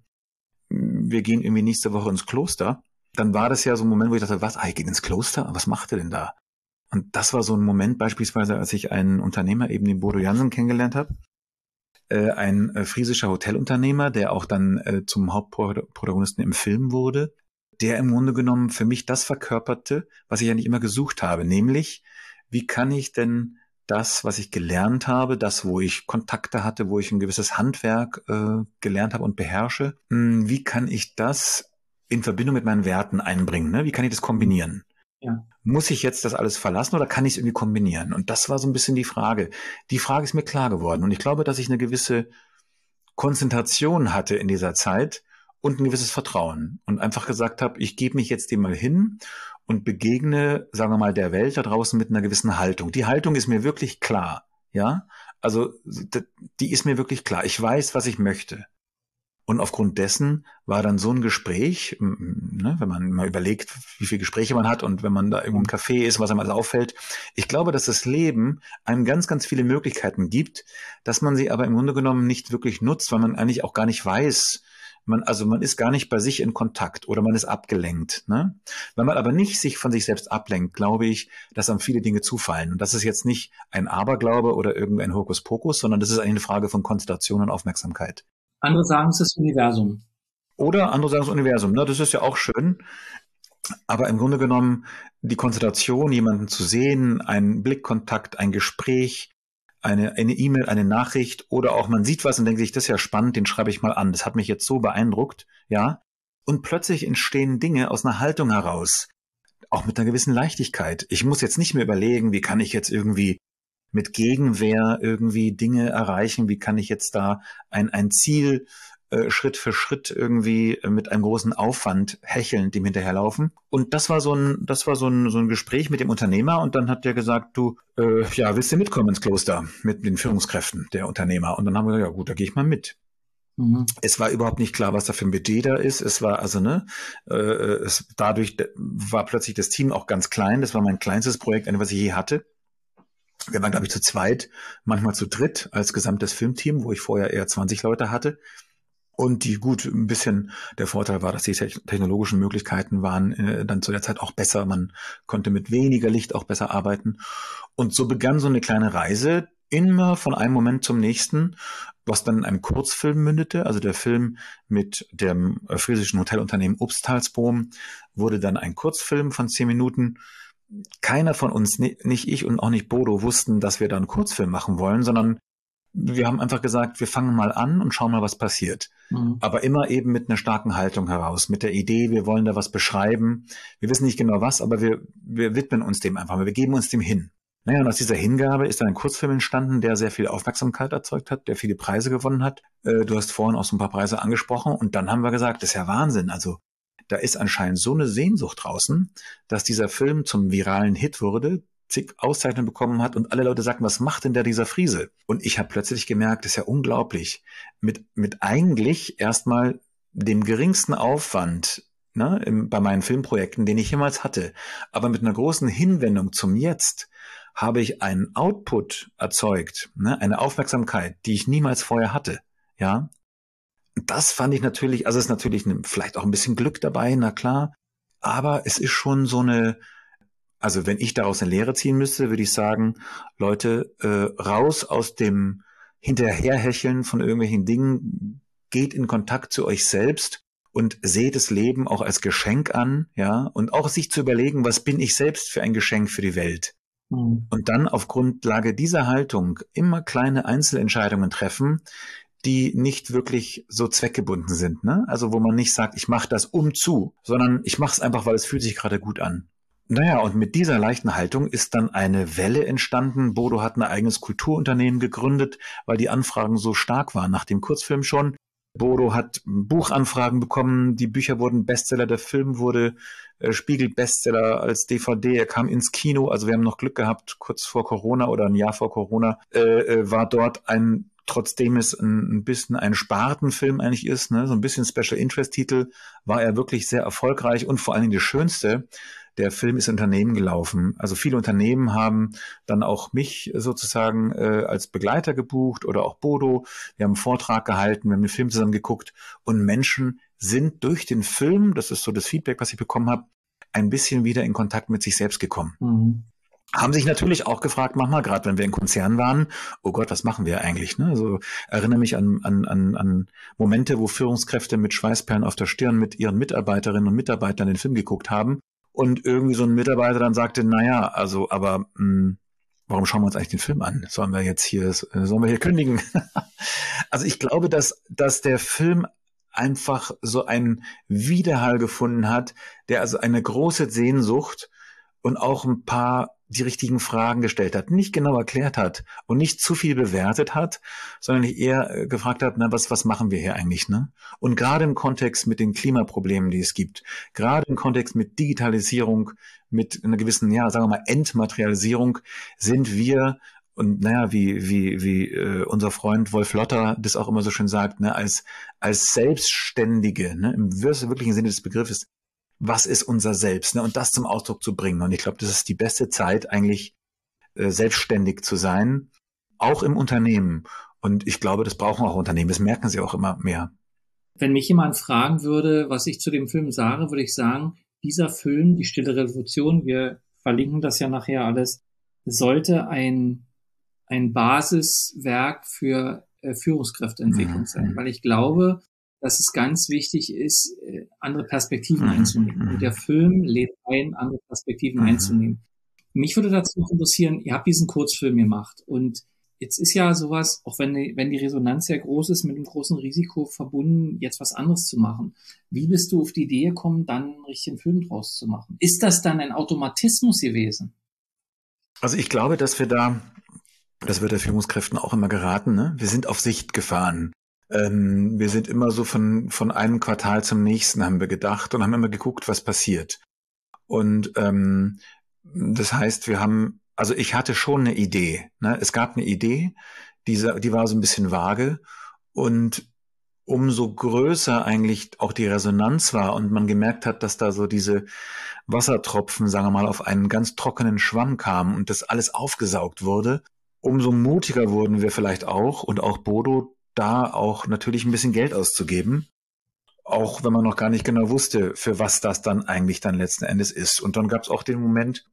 wir gehen irgendwie nächste Woche ins Kloster, dann war das ja so ein Moment, wo ich dachte, was, ah, ich gehe ins Kloster? Was macht ihr denn da? Und das war so ein Moment beispielsweise, als ich einen Unternehmer, eben den Bodo Jansen, kennengelernt habe, äh, ein äh, friesischer Hotelunternehmer, der auch dann äh, zum Hauptprotagonisten im Film wurde, der im Grunde genommen für mich das verkörperte, was ich eigentlich immer gesucht habe, nämlich, wie kann ich denn das, was ich gelernt habe, das, wo ich Kontakte hatte, wo ich ein gewisses Handwerk äh, gelernt habe und beherrsche, mh, wie kann ich das in Verbindung mit meinen Werten einbringen? Ne? Wie kann ich das kombinieren? Ja. Muss ich jetzt das alles verlassen oder kann ich es irgendwie kombinieren? Und das war so ein bisschen die Frage. Die Frage ist mir klar geworden. Und ich glaube, dass ich eine gewisse Konzentration hatte in dieser Zeit und ein gewisses Vertrauen. Und einfach gesagt habe, ich gebe mich jetzt dem mal hin und begegne, sagen wir mal, der Welt da draußen mit einer gewissen Haltung. Die Haltung ist mir wirklich klar. Ja, also die ist mir wirklich klar. Ich weiß, was ich möchte. Und aufgrund dessen war dann so ein Gespräch, ne, wenn man mal überlegt, wie viele Gespräche man hat und wenn man da im Café ist, was einem alles auffällt. Ich glaube, dass das Leben einem ganz, ganz viele Möglichkeiten gibt, dass man sie aber im Grunde genommen nicht wirklich nutzt, weil man eigentlich auch gar nicht weiß, man, also man ist gar nicht bei sich in Kontakt oder man ist abgelenkt. Ne? Wenn man aber nicht sich von sich selbst ablenkt, glaube ich, dass einem viele Dinge zufallen. Und das ist jetzt nicht ein Aberglaube oder irgendein Hokuspokus, sondern das ist eigentlich eine Frage von Konzentration und Aufmerksamkeit. Andere sagen, es ist das Universum. Oder andere sagen, das Universum. Ne? Das ist ja auch schön. Aber im Grunde genommen die Konzentration, jemanden zu sehen, ein Blickkontakt, ein Gespräch, eine eine E-Mail, eine Nachricht oder auch man sieht was und denkt sich, das ist ja spannend, den schreibe ich mal an. Das hat mich jetzt so beeindruckt, ja. Und plötzlich entstehen Dinge aus einer Haltung heraus, auch mit einer gewissen Leichtigkeit. Ich muss jetzt nicht mehr überlegen, wie kann ich jetzt irgendwie mit Gegenwehr irgendwie Dinge erreichen, wie kann ich jetzt da ein ein Ziel äh, Schritt für Schritt irgendwie äh, mit einem großen Aufwand hechelnd dem hinterherlaufen. Und das war so ein das war so ein so ein Gespräch mit dem Unternehmer und dann hat der gesagt, du, äh, ja, willst du mitkommen ins Kloster mit den Führungskräften der Unternehmer? Und dann haben wir gesagt, ja gut, da gehe ich mal mit. Mhm. Es war überhaupt nicht klar, was da für ein Budget da ist. Es war also, ne, äh, es, dadurch war plötzlich das Team auch ganz klein. Das war mein kleinstes Projekt, was ich je hatte. Wir waren, glaube ich, zu zweit, manchmal zu dritt als gesamtes Filmteam, wo ich vorher eher zwanzig Leute hatte. Und die, gut, ein bisschen, der Vorteil war, dass die technologischen Möglichkeiten waren äh, dann zu der Zeit auch besser. Man konnte mit weniger Licht auch besser arbeiten. Und so begann so eine kleine Reise, immer von einem Moment zum nächsten, was dann in einem Kurzfilm mündete. Also der Film mit dem äh, friesischen Hotelunternehmen Obstalsboom wurde dann ein Kurzfilm von zehn Minuten. Keiner von uns, nicht ich und auch nicht Bodo, wussten, dass wir da einen Kurzfilm machen wollen, sondern wir haben einfach gesagt, wir fangen mal an und schauen mal, was passiert. Mhm. Aber immer eben mit einer starken Haltung heraus, mit der Idee, wir wollen da was beschreiben. Wir wissen nicht genau was, aber wir, wir widmen uns dem einfach, wir geben uns dem hin. Naja, und aus dieser Hingabe ist dann ein Kurzfilm entstanden, der sehr viel Aufmerksamkeit erzeugt hat, der viele Preise gewonnen hat. Du hast vorhin auch so ein paar Preise angesprochen und dann haben wir gesagt, das ist ja Wahnsinn, also da ist anscheinend so eine Sehnsucht draußen, dass dieser Film zum viralen Hit wurde, zig Auszeichnungen bekommen hat und alle Leute sagten, was macht denn der dieser Friese? Und ich habe plötzlich gemerkt, das ist ja unglaublich, mit mit eigentlich erstmal dem geringsten Aufwand, ne, im, bei meinen Filmprojekten, den ich jemals hatte, aber mit einer großen Hinwendung zum Jetzt, habe ich einen Output erzeugt, ne, eine Aufmerksamkeit, die ich niemals vorher hatte, ja. Das fand ich natürlich, also es ist natürlich eine, vielleicht auch ein bisschen Glück dabei, na klar, aber es ist schon so eine, also wenn ich daraus eine Lehre ziehen müsste, würde ich sagen, Leute, äh, raus aus dem Hinterherhecheln von irgendwelchen Dingen, geht in Kontakt zu euch selbst und seht das Leben auch als Geschenk an, ja, und auch sich zu überlegen, was bin ich selbst für ein Geschenk für die Welt? Mhm. Und dann auf Grundlage dieser Haltung immer kleine Einzelentscheidungen treffen, die nicht wirklich so zweckgebunden sind, ne? Also wo man nicht sagt, ich mache das um zu, sondern ich mache es einfach, weil es fühlt sich gerade gut an. Naja, und mit dieser leichten Haltung ist dann eine Welle entstanden. Bodo hat ein eigenes Kulturunternehmen gegründet, weil die Anfragen so stark waren nach dem Kurzfilm schon. Bodo hat Buchanfragen bekommen, die Bücher wurden Bestseller, der Film wurde äh, Spiegel-Bestseller als D V D, er kam ins Kino, also wir haben noch Glück gehabt, kurz vor Corona oder ein Jahr vor Corona, äh, äh, war dort ein, trotzdem es ein, ein bisschen ein Spartenfilm eigentlich ist, ne, so ein bisschen Special-Interest-Titel, war er wirklich sehr erfolgreich und vor allen Dingen das Schönste, der Film ist in Unternehmen gelaufen. Also viele Unternehmen haben dann auch mich sozusagen äh, als Begleiter gebucht oder auch Bodo. Wir haben einen Vortrag gehalten, wir haben den Film zusammen geguckt und Menschen sind durch den Film, das ist so das Feedback, was ich bekommen habe, ein bisschen wieder in Kontakt mit sich selbst gekommen. Mhm. Haben sich natürlich auch gefragt, manchmal, gerade wenn wir in Konzernen waren, oh Gott, was machen wir eigentlich? Ne? Also erinnere mich an, an, an, an Momente, wo Führungskräfte mit Schweißperlen auf der Stirn mit ihren Mitarbeiterinnen und Mitarbeitern den Film geguckt haben. Und irgendwie so ein Mitarbeiter dann sagte, naja, also, aber mh, warum schauen wir uns eigentlich den Film an? Sollen wir jetzt hier, sollen wir hier kündigen? Also ich glaube, dass, dass der Film einfach so einen Widerhall gefunden hat, der also eine große Sehnsucht und auch ein paar die richtigen Fragen gestellt hat, nicht genau erklärt hat und nicht zu viel bewertet hat, sondern eher gefragt hat, na, was, was machen wir hier eigentlich, ne? Und gerade im Kontext mit den Klimaproblemen, die es gibt, gerade im Kontext mit Digitalisierung, mit einer gewissen, ja, sagen wir mal, Entmaterialisierung, sind wir, und naja, wie, wie, wie äh, unser Freund Wolf Lotter das auch immer so schön sagt, ne, als, als Selbstständige, ne, im wirklichen Sinne des Begriffes, was ist unser Selbst, ne? Und das zum Ausdruck zu bringen. Und ich glaube, das ist die beste Zeit, eigentlich äh, selbstständig zu sein, auch im Unternehmen. Und ich glaube, das brauchen auch Unternehmen. Das merken sie auch immer mehr. Wenn mich jemand fragen würde, was ich zu dem Film sage, würde ich sagen, dieser Film, Die Stille Revolution, wir verlinken das ja nachher alles, sollte ein, ein Basiswerk für äh, Führungskräfteentwicklung mhm. sein. Weil ich glaube, dass es ganz wichtig ist, andere Perspektiven einzunehmen. Und der Film lädt ein, andere Perspektiven mhm. einzunehmen. Mich würde dazu noch interessieren, ihr habt diesen Kurzfilm gemacht und jetzt ist ja sowas, auch wenn die, wenn die Resonanz sehr groß ist, mit einem großen Risiko verbunden, jetzt was anderes zu machen. Wie bist du auf die Idee gekommen, dann einen richtigen Film draus zu machen? Ist das dann ein Automatismus gewesen? Also ich glaube, dass wir da, das wird der Führungskräften auch immer geraten, ne? Wir sind auf Sicht gefahren. Ähm, wir sind immer so von, von einem Quartal zum nächsten haben wir gedacht und haben immer geguckt, was passiert. Und ähm, das heißt, wir haben, also ich hatte schon eine Idee. Ne? Es gab eine Idee, diese, die war so ein bisschen vage und umso größer eigentlich auch die Resonanz war und man gemerkt hat, dass da so diese Wassertropfen, sagen wir mal, auf einen ganz trockenen Schwamm kamen und das alles aufgesaugt wurde, umso mutiger wurden wir vielleicht auch und auch Bodo, da auch natürlich ein bisschen Geld auszugeben, auch wenn man noch gar nicht genau wusste, für was das dann eigentlich dann letzten Endes ist. Und dann gab es auch den Moment,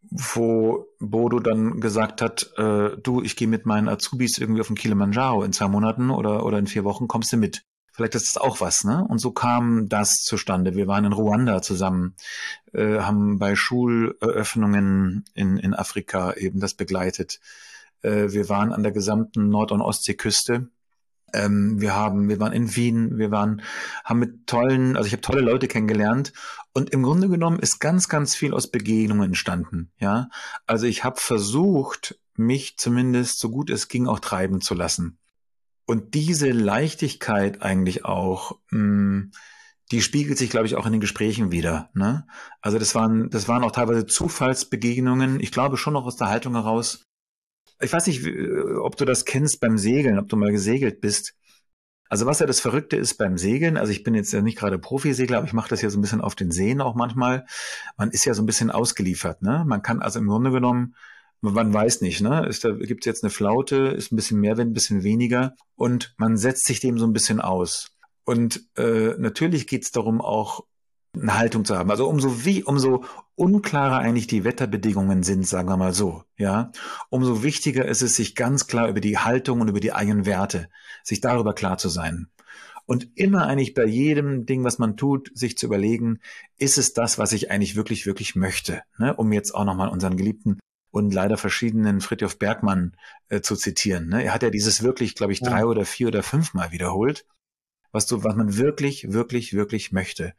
wo Bodo dann gesagt hat, äh, du, ich gehe mit meinen Azubis irgendwie auf den Kilimanjaro in zwei Monaten oder oder in vier Wochen, kommst du mit? Vielleicht ist das auch was, ne? Und so kam das zustande. Wir waren in Ruanda zusammen, äh, haben bei Schuleröffnungen in in Afrika eben das begleitet. Äh, wir waren an der gesamten Nord- und Ostseeküste. Ähm, wir haben, wir waren in Wien, wir waren, haben mit tollen, also ich habe tolle Leute kennengelernt und im Grunde genommen ist ganz, ganz viel aus Begegnungen entstanden, ja. Also ich habe versucht, mich zumindest so gut es ging auch treiben zu lassen. Und diese Leichtigkeit eigentlich auch, mh, die spiegelt sich, glaube ich, auch in den Gesprächen wieder, ne? Also das waren, das waren auch teilweise Zufallsbegegnungen, ich glaube schon noch aus der Haltung heraus. Ich weiß nicht, ob du das kennst beim Segeln, ob du mal gesegelt bist. Also was ja das Verrückte ist beim Segeln, also ich bin jetzt ja nicht gerade Profisegler, aber ich mache das ja so ein bisschen auf den Seen auch manchmal. Man ist ja so ein bisschen ausgeliefert, ne? Man kann also im Grunde genommen, man weiß nicht, ne? Ist da, gibt's jetzt eine Flaute, ist ein bisschen mehr Wind, ein bisschen weniger und man setzt sich dem so ein bisschen aus. Und äh, natürlich geht's darum auch, eine Haltung zu haben. Also umso wie, umso unklarer eigentlich die Wetterbedingungen sind, sagen wir mal so, ja, umso wichtiger ist es, sich ganz klar über die Haltung und über die eigenen Werte, sich darüber klar zu sein. Und immer eigentlich bei jedem Ding, was man tut, sich zu überlegen, ist es das, was ich eigentlich wirklich, wirklich möchte, ne? Um jetzt auch nochmal unseren geliebten und leider verschiedenen Frithjof Bergmann äh, zu zitieren, ne? Er hat ja dieses wirklich, glaube ich, drei ja. oder vier oder fünfmal wiederholt, was du, was man wirklich, wirklich, wirklich möchte.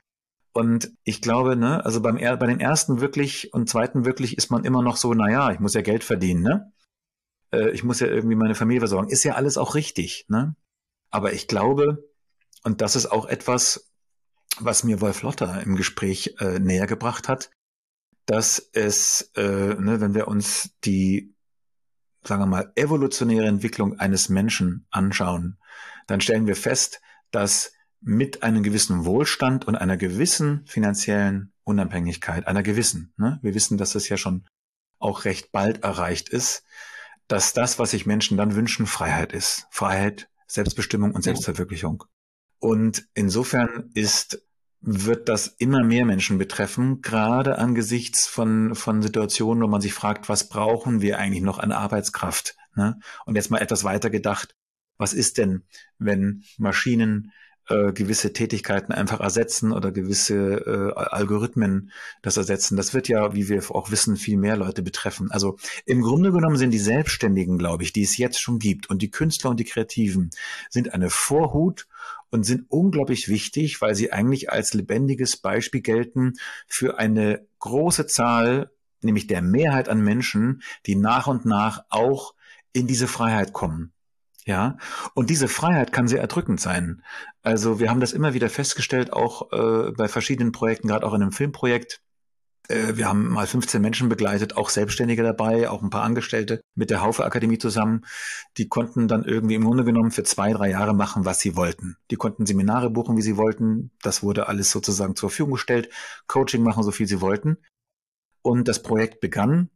Und ich glaube, ne, also beim bei den ersten wirklich und zweiten wirklich ist man immer noch so, naja, ich muss ja Geld verdienen, ne? Äh, ich muss ja irgendwie meine Familie versorgen. Ist ja alles auch richtig, ne? Aber ich glaube, und das ist auch etwas, was mir Wolf Lotter im Gespräch äh, näher gebracht hat, dass es, äh, ne, wenn wir uns die, sagen wir mal, evolutionäre Entwicklung eines Menschen anschauen, dann stellen wir fest, dass mit einem gewissen Wohlstand und einer gewissen finanziellen Unabhängigkeit, einer gewissen, ne, wir wissen, dass es ja schon auch recht bald erreicht ist, dass das, was sich Menschen dann wünschen, Freiheit ist. Freiheit, Selbstbestimmung und Selbstverwirklichung. Und insofern ist, wird das immer mehr Menschen betreffen, gerade angesichts von, von Situationen, wo man sich fragt, was brauchen wir eigentlich noch an Arbeitskraft? Ne? Und jetzt mal etwas weiter gedacht, was ist denn, wenn Maschinen äh, gewisse Tätigkeiten einfach ersetzen oder gewisse äh, Algorithmen das ersetzen? Das wird ja, wie wir auch wissen, viel mehr Leute betreffen. Also im Grunde genommen sind die Selbstständigen, glaube ich, die es jetzt schon gibt, und die Künstler und die Kreativen sind eine Vorhut und sind unglaublich wichtig, weil sie eigentlich als lebendiges Beispiel gelten für eine große Zahl, nämlich der Mehrheit an Menschen, die nach und nach auch in diese Freiheit kommen. Ja, und diese Freiheit kann sehr erdrückend sein. Also wir haben das immer wieder festgestellt, auch äh, bei verschiedenen Projekten, gerade auch in einem Filmprojekt. Äh, wir haben mal fünfzehn Menschen begleitet, auch Selbstständige dabei, auch ein paar Angestellte mit der Haufe Akademie zusammen. Die konnten dann irgendwie im Grunde genommen für zwei, drei Jahre machen, was sie wollten. Die konnten Seminare buchen, wie sie wollten. Das wurde alles sozusagen zur Verfügung gestellt. Coaching machen, so viel sie wollten. Und das Projekt begann.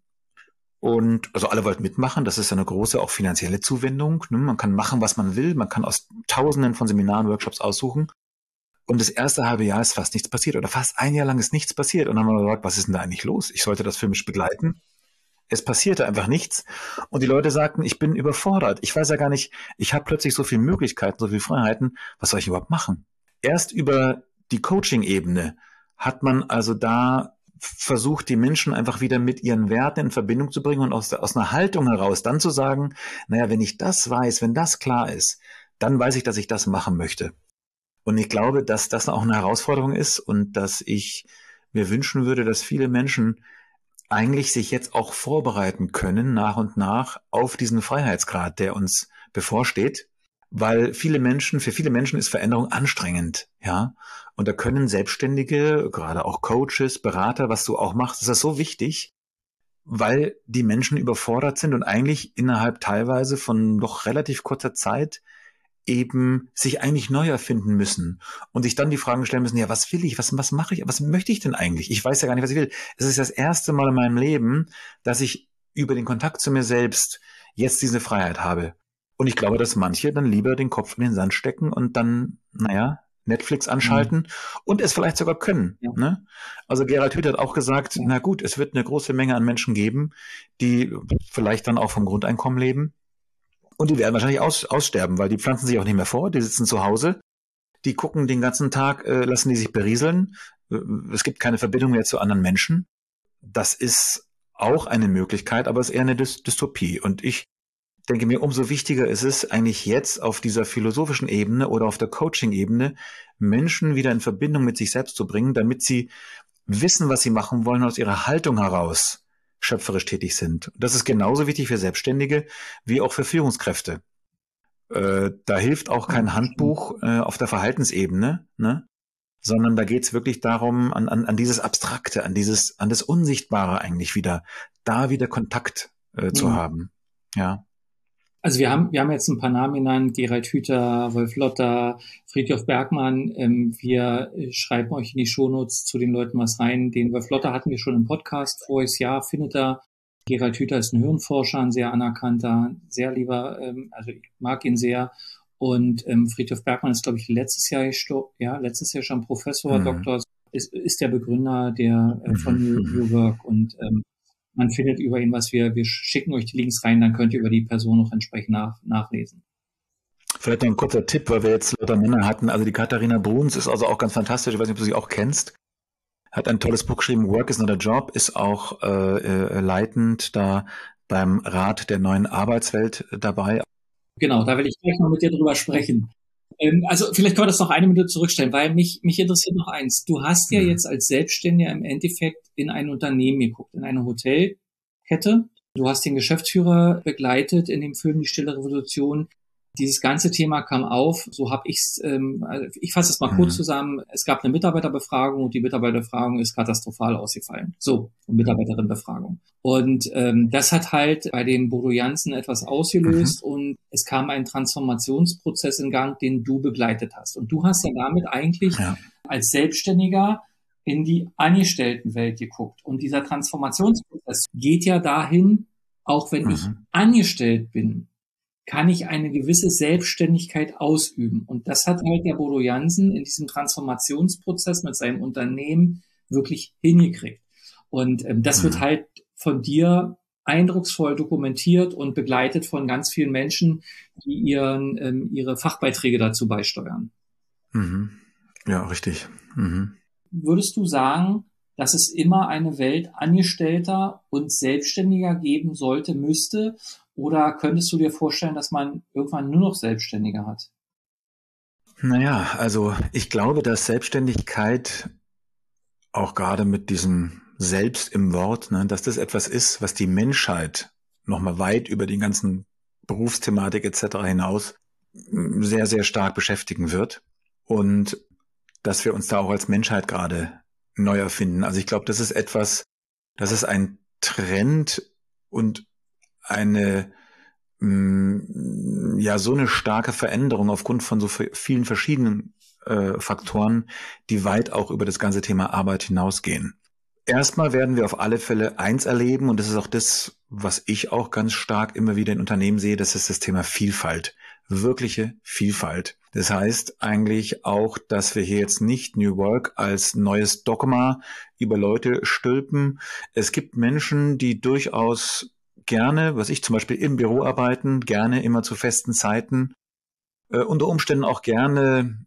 Und also alle wollten mitmachen. Das ist eine große, auch finanzielle Zuwendung. Man kann machen, was man will. Man kann aus Tausenden von Seminaren, Workshops aussuchen. Und das erste halbe Jahr ist fast nichts passiert. Oder fast ein Jahr lang ist nichts passiert. Und dann haben wir gesagt, was ist denn da eigentlich los? Ich sollte das filmisch begleiten. Es passierte einfach nichts. Und die Leute sagten, ich bin überfordert. Ich weiß ja gar nicht, ich habe plötzlich so viele Möglichkeiten, so viele Freiheiten. Was soll ich überhaupt machen? Erst über die Coaching-Ebene hat man also da versucht, die Menschen einfach wieder mit ihren Werten in Verbindung zu bringen und aus, aus einer Haltung heraus dann zu sagen, naja, wenn ich das weiß, wenn das klar ist, dann weiß ich, dass ich das machen möchte. Und ich glaube, dass das auch eine Herausforderung ist und dass ich mir wünschen würde, dass viele Menschen eigentlich sich jetzt auch vorbereiten können, nach und nach auf diesen Freiheitsgrad, der uns bevorsteht. Weil viele Menschen, für viele Menschen ist Veränderung anstrengend, ja. Und da können Selbstständige, gerade auch Coaches, Berater, was du auch machst, ist das so wichtig, weil die Menschen überfordert sind und eigentlich innerhalb teilweise von doch relativ kurzer Zeit eben sich eigentlich neu erfinden müssen und sich dann die Fragen stellen müssen, ja, was will ich, was, was mache ich, was möchte ich denn eigentlich? Ich weiß ja gar nicht, was ich will. Es ist das erste Mal in meinem Leben, dass ich über den Kontakt zu mir selbst jetzt diese Freiheit habe. Und ich glaube, dass manche dann lieber den Kopf in den Sand stecken und dann, naja, Netflix anschalten mhm. und es vielleicht sogar können. Ja. Ne? Also Gerald Hüther hat auch gesagt, ja. na gut, es wird eine große Menge an Menschen geben, die vielleicht dann auch vom Grundeinkommen leben und die werden wahrscheinlich aus, aussterben, weil die pflanzen sich auch nicht mehr vor, die sitzen zu Hause, die gucken den ganzen Tag, äh, lassen die sich berieseln, es gibt keine Verbindung mehr zu anderen Menschen. Das ist auch eine Möglichkeit, aber es ist eher eine Dy- Dystopie und ich denke mir, umso wichtiger ist es eigentlich jetzt auf dieser philosophischen Ebene oder auf der Coaching-Ebene Menschen wieder in Verbindung mit sich selbst zu bringen, damit sie wissen, was sie machen wollen, aus ihrer Haltung heraus schöpferisch tätig sind. Das ist genauso wichtig für Selbstständige wie auch für Führungskräfte. Äh, da hilft auch kein Handbuch äh, auf der Verhaltensebene, ne? Sondern da geht es wirklich darum, an, an, an dieses Abstrakte, an dieses, an das Unsichtbare eigentlich wieder, da wieder Kontakt äh, zu mhm. haben. Ja. Also wir haben, wir haben jetzt ein paar Namen genannt, Gerald Hüther, Wolf Lotter, Frithjof Bergmann. Ähm, wir schreiben euch in die Shownotes zu den Leuten was rein. Den Wolf Lotter hatten wir schon im Podcast voriges Jahr, findet er. Gerald Hüther ist ein Hirnforscher, ein sehr anerkannter, sehr lieber, ähm, also ich mag ihn sehr. Und ähm, Frithjof Bergmann ist, glaube ich, letztes Jahr gestorben, ja, letztes Jahr schon Professor, mhm. Doktor, ist, ist der Begründer der äh, von New, New Work und ähm, man findet über ihn was. Wir, wir schicken euch die Links rein, dann könnt ihr über die Person noch entsprechend nach, nachlesen. Vielleicht noch ein kurzer Tipp, weil wir jetzt lauter Männer hatten. Also die Katharina Bruns ist also auch ganz fantastisch. Ich weiß nicht, ob du sie auch kennst. Hat ein tolles Buch geschrieben, Work is not a Job, ist auch äh, äh, leitend da beim Rat der neuen Arbeitswelt dabei. Genau, da will ich gleich noch mit dir drüber sprechen. Ähm, also vielleicht können wir das noch eine Minute zurückstellen, weil mich, mich interessiert noch eins. Du hast ja Mhm. jetzt als Selbstständiger im Endeffekt in ein Unternehmen geguckt, in eine Hotelkette. Du hast den Geschäftsführer begleitet in dem Film Die Stille Revolution. Dieses ganze Thema kam auf, so habe ich es, ähm, also ich fasse es mal Mhm. kurz zusammen. Es gab eine Mitarbeiterbefragung und die Mitarbeiterbefragung ist katastrophal ausgefallen. So, und Mitarbeiterinnenbefragung. Und ähm, das hat halt bei den Bodo Jansen etwas ausgelöst Mhm. und es kam ein Transformationsprozess in Gang, den du begleitet hast. Und du hast ja damit eigentlich Ja. als Selbstständiger in die Angestelltenwelt geguckt. Und dieser Transformationsprozess geht ja dahin, auch wenn ich Mhm. angestellt bin, kann ich eine gewisse Selbstständigkeit ausüben. Und das hat halt der Bodo Jansen in diesem Transformationsprozess mit seinem Unternehmen wirklich hingekriegt. Und ähm, das wird Mhm. halt von dir eindrucksvoll dokumentiert und begleitet von ganz vielen Menschen, die ihren, ähm, ihre Fachbeiträge dazu beisteuern. Mhm. Ja, richtig. Mhm. Würdest du sagen, dass es immer eine Welt Angestellter und Selbstständiger geben sollte, müsste? Oder könntest du dir vorstellen, dass man irgendwann nur noch Selbstständige hat? Naja, also ich glaube, dass Selbstständigkeit auch gerade mit diesem Selbst im Wort, ne, dass das etwas ist, was die Menschheit nochmal weit über die ganzen Berufsthematik et cetera hinaus sehr, sehr stark beschäftigen wird. Und dass wir uns da auch als Menschheit gerade neu erfinden. Also ich glaube, das ist etwas, das ist ein Trend und eine mh, ja so eine starke Veränderung aufgrund von so vielen verschiedenen äh, Faktoren, die weit auch über das ganze Thema Arbeit hinausgehen. Erstmal werden wir auf alle Fälle eins erleben, und das ist auch das, was ich auch ganz stark immer wieder in Unternehmen sehe, das ist das Thema Vielfalt. Wirkliche Vielfalt. Das heißt eigentlich auch, dass wir hier jetzt nicht New Work als neues Dogma über Leute stülpen. Es gibt Menschen, die durchaus gerne, was ich zum Beispiel im Büro arbeiten, gerne immer zu festen Zeiten, äh, unter Umständen auch gerne,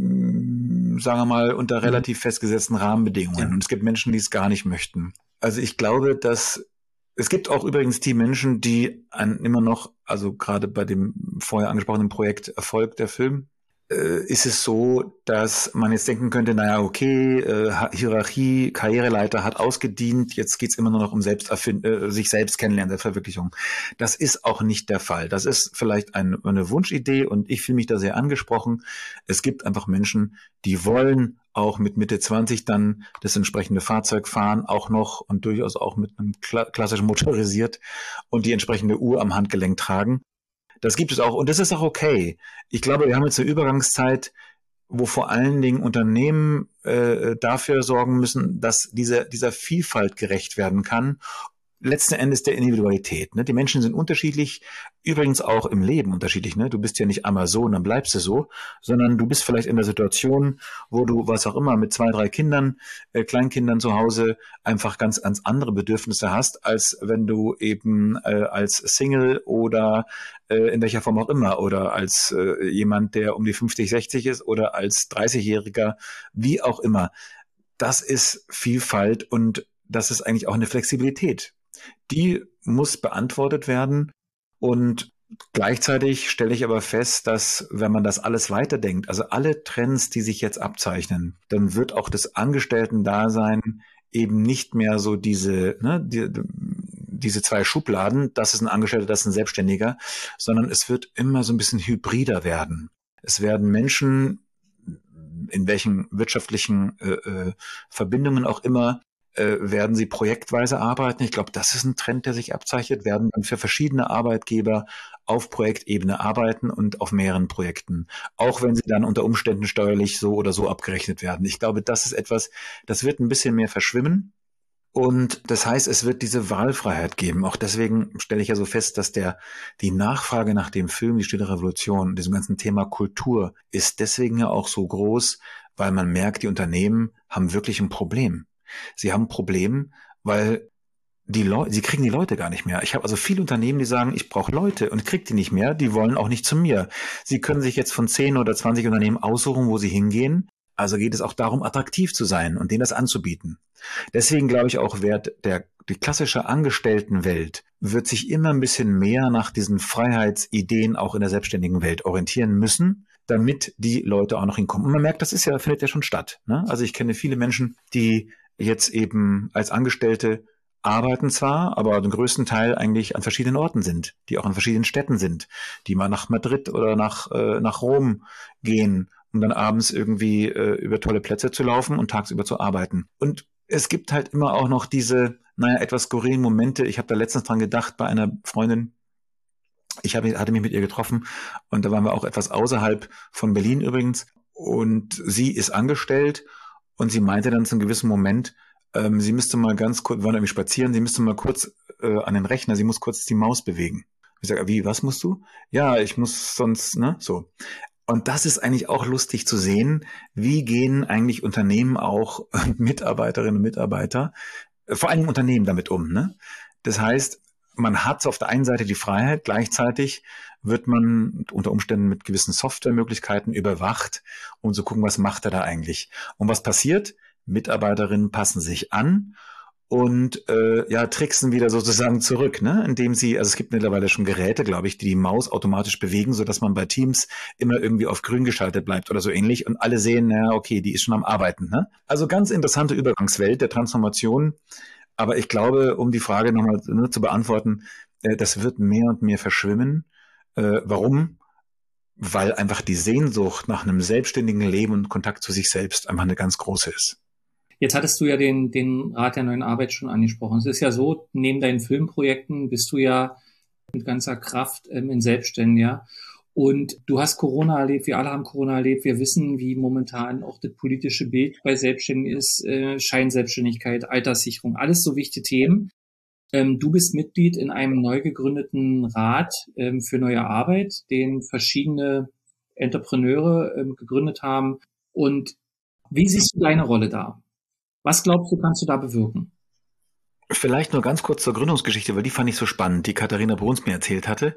mh, sagen wir mal, unter relativ festgesetzten Rahmenbedingungen. Ja. Und es gibt Menschen, die es gar nicht möchten. Also ich glaube, dass es gibt auch übrigens die Menschen, die an immer noch, also gerade bei dem vorher angesprochenen Projekt Erfolg der Film, äh, ist es so, dass man jetzt denken könnte, naja, okay, äh, Hierarchie, Karriereleiter hat ausgedient, jetzt geht's immer nur noch um Selbsterfind äh, sich selbst kennenlernen, Selbstverwirklichung. Das ist auch nicht der Fall. Das ist vielleicht ein, eine Wunschidee und ich fühle mich da sehr angesprochen. Es gibt einfach Menschen, die wollen auch mit Mitte zwanzig dann das entsprechende Fahrzeug fahren, auch noch und durchaus auch mit einem kla- klassischen motorisiert und die entsprechende Uhr am Handgelenk tragen. Das gibt es auch und das ist auch okay. Ich glaube, wir haben jetzt eine Übergangszeit, wo vor allen Dingen Unternehmen äh, dafür sorgen müssen, dass diese, dieser Vielfalt gerecht werden kann. Letzten Endes der Individualität. Ne? Die Menschen sind unterschiedlich, übrigens auch im Leben unterschiedlich. Ne? Du bist ja nicht einmal so und dann bleibst du so, sondern du bist vielleicht in der Situation, wo du, was auch immer, mit zwei, drei Kindern, äh, Kleinkindern zu Hause einfach ganz, ganz andere Bedürfnisse hast, als wenn du eben äh, als Single oder äh, in welcher Form auch immer oder als äh, jemand, der um die fünfzig, sechzig ist oder als dreißigjähriger, wie auch immer. Das ist Vielfalt und das ist eigentlich auch eine Flexibilität. Die muss beantwortet werden und gleichzeitig stelle ich aber fest, dass wenn man das alles weiterdenkt, also alle Trends, die sich jetzt abzeichnen, dann wird auch das Angestellten-Dasein eben nicht mehr so diese, ne, die, diese zwei Schubladen, das ist ein Angestellter, das ist ein Selbstständiger, sondern es wird immer so ein bisschen hybrider werden. Es werden Menschen, in welchen wirtschaftlichen äh, äh, Verbindungen auch immer, äh, werden sie projektweise arbeiten. Ich glaube, das ist ein Trend, der sich abzeichnet, werden dann für verschiedene Arbeitgeber auf Projektebene arbeiten und auf mehreren Projekten, auch wenn sie dann unter Umständen steuerlich so oder so abgerechnet werden. Ich glaube, das ist etwas, das wird ein bisschen mehr verschwimmen. Und das heißt, es wird diese Wahlfreiheit geben. Auch deswegen stelle ich ja so fest, dass der, die Nachfrage nach dem Film Die Stille Revolution, diesem ganzen Thema Kultur, ist deswegen ja auch so groß, weil man merkt, die Unternehmen haben wirklich ein Problem. Sie haben ein Problem, weil die Leute, sie kriegen die Leute gar nicht mehr. Ich habe also viele Unternehmen, die sagen, ich brauche Leute und kriege die nicht mehr. Die wollen auch nicht zu mir. Sie können sich jetzt von zehn oder zwanzig Unternehmen aussuchen, wo sie hingehen. Also geht es auch darum, attraktiv zu sein und denen das anzubieten. Deswegen glaube ich auch, wird der, die klassische Angestelltenwelt wird sich immer ein bisschen mehr nach diesen Freiheitsideen auch in der selbstständigen Welt orientieren müssen, damit die Leute auch noch hinkommen. Und man merkt, das ist ja, findet ja schon statt. Ne? Also ich kenne viele Menschen, die jetzt eben als Angestellte arbeiten zwar, aber den größten Teil eigentlich an verschiedenen Orten sind, die auch in verschiedenen Städten sind, die mal nach Madrid oder nach, äh, nach Rom gehen, um dann abends irgendwie äh, über tolle Plätze zu laufen und tagsüber zu arbeiten. Und es gibt halt immer auch noch diese, naja, etwas skurrilen Momente. Ich habe da letztens dran gedacht bei einer Freundin, ich hab, hatte mich mit ihr getroffen und da waren wir auch etwas außerhalb von Berlin übrigens und sie ist angestellt und sie meinte dann zu einem gewissen Moment, ähm, sie müsste mal ganz kurz, wir waren irgendwie spazieren, sie müsste mal kurz äh, an den Rechner, sie muss kurz die Maus bewegen. Ich sage, wie, was musst du? Ja, ich muss sonst, ne, so. Und das ist eigentlich auch lustig zu sehen, wie gehen eigentlich Unternehmen auch, Mitarbeiterinnen und Mitarbeiter, vor allem Unternehmen damit um, ne? Das heißt, man hat auf der einen Seite die Freiheit, gleichzeitig wird man unter Umständen mit gewissen Softwaremöglichkeiten überwacht, um zu gucken, was macht er da eigentlich. Und was passiert? Mitarbeiterinnen passen sich an und äh, ja, tricksen wieder sozusagen zurück, ne? Indem sie, also es gibt mittlerweile schon Geräte, glaube ich, die die Maus automatisch bewegen, sodass man bei Teams immer irgendwie auf grün geschaltet bleibt oder so ähnlich und alle sehen, na okay, die ist schon am Arbeiten, ne? Also ganz interessante Übergangswelt der Transformation. Aber ich glaube, um die Frage nochmal ne, zu beantworten, äh, das wird mehr und mehr verschwimmen. Äh, warum? Weil einfach die Sehnsucht nach einem selbstständigen Leben und Kontakt zu sich selbst einfach eine ganz große ist. Jetzt hattest du ja den, den Rat der neuen Arbeit schon angesprochen. Es ist ja so, neben deinen Filmprojekten bist du ja mit ganzer Kraft ähm, in Selbstständiger. Und du hast Corona erlebt, wir alle haben Corona erlebt. Wir wissen, wie momentan auch das politische Bild bei Selbstständigen ist, äh, Scheinselbstständigkeit, Alterssicherung, alles so wichtige Themen. Ähm, du bist Mitglied in einem neu gegründeten Rat ähm, für neue Arbeit, den verschiedene Entrepreneure ähm, gegründet haben. Und wie siehst du deine Rolle da? Was glaubst du, kannst du da bewirken? Vielleicht nur ganz kurz zur Gründungsgeschichte, weil die fand ich so spannend, die Katharina Bruns mir erzählt hatte.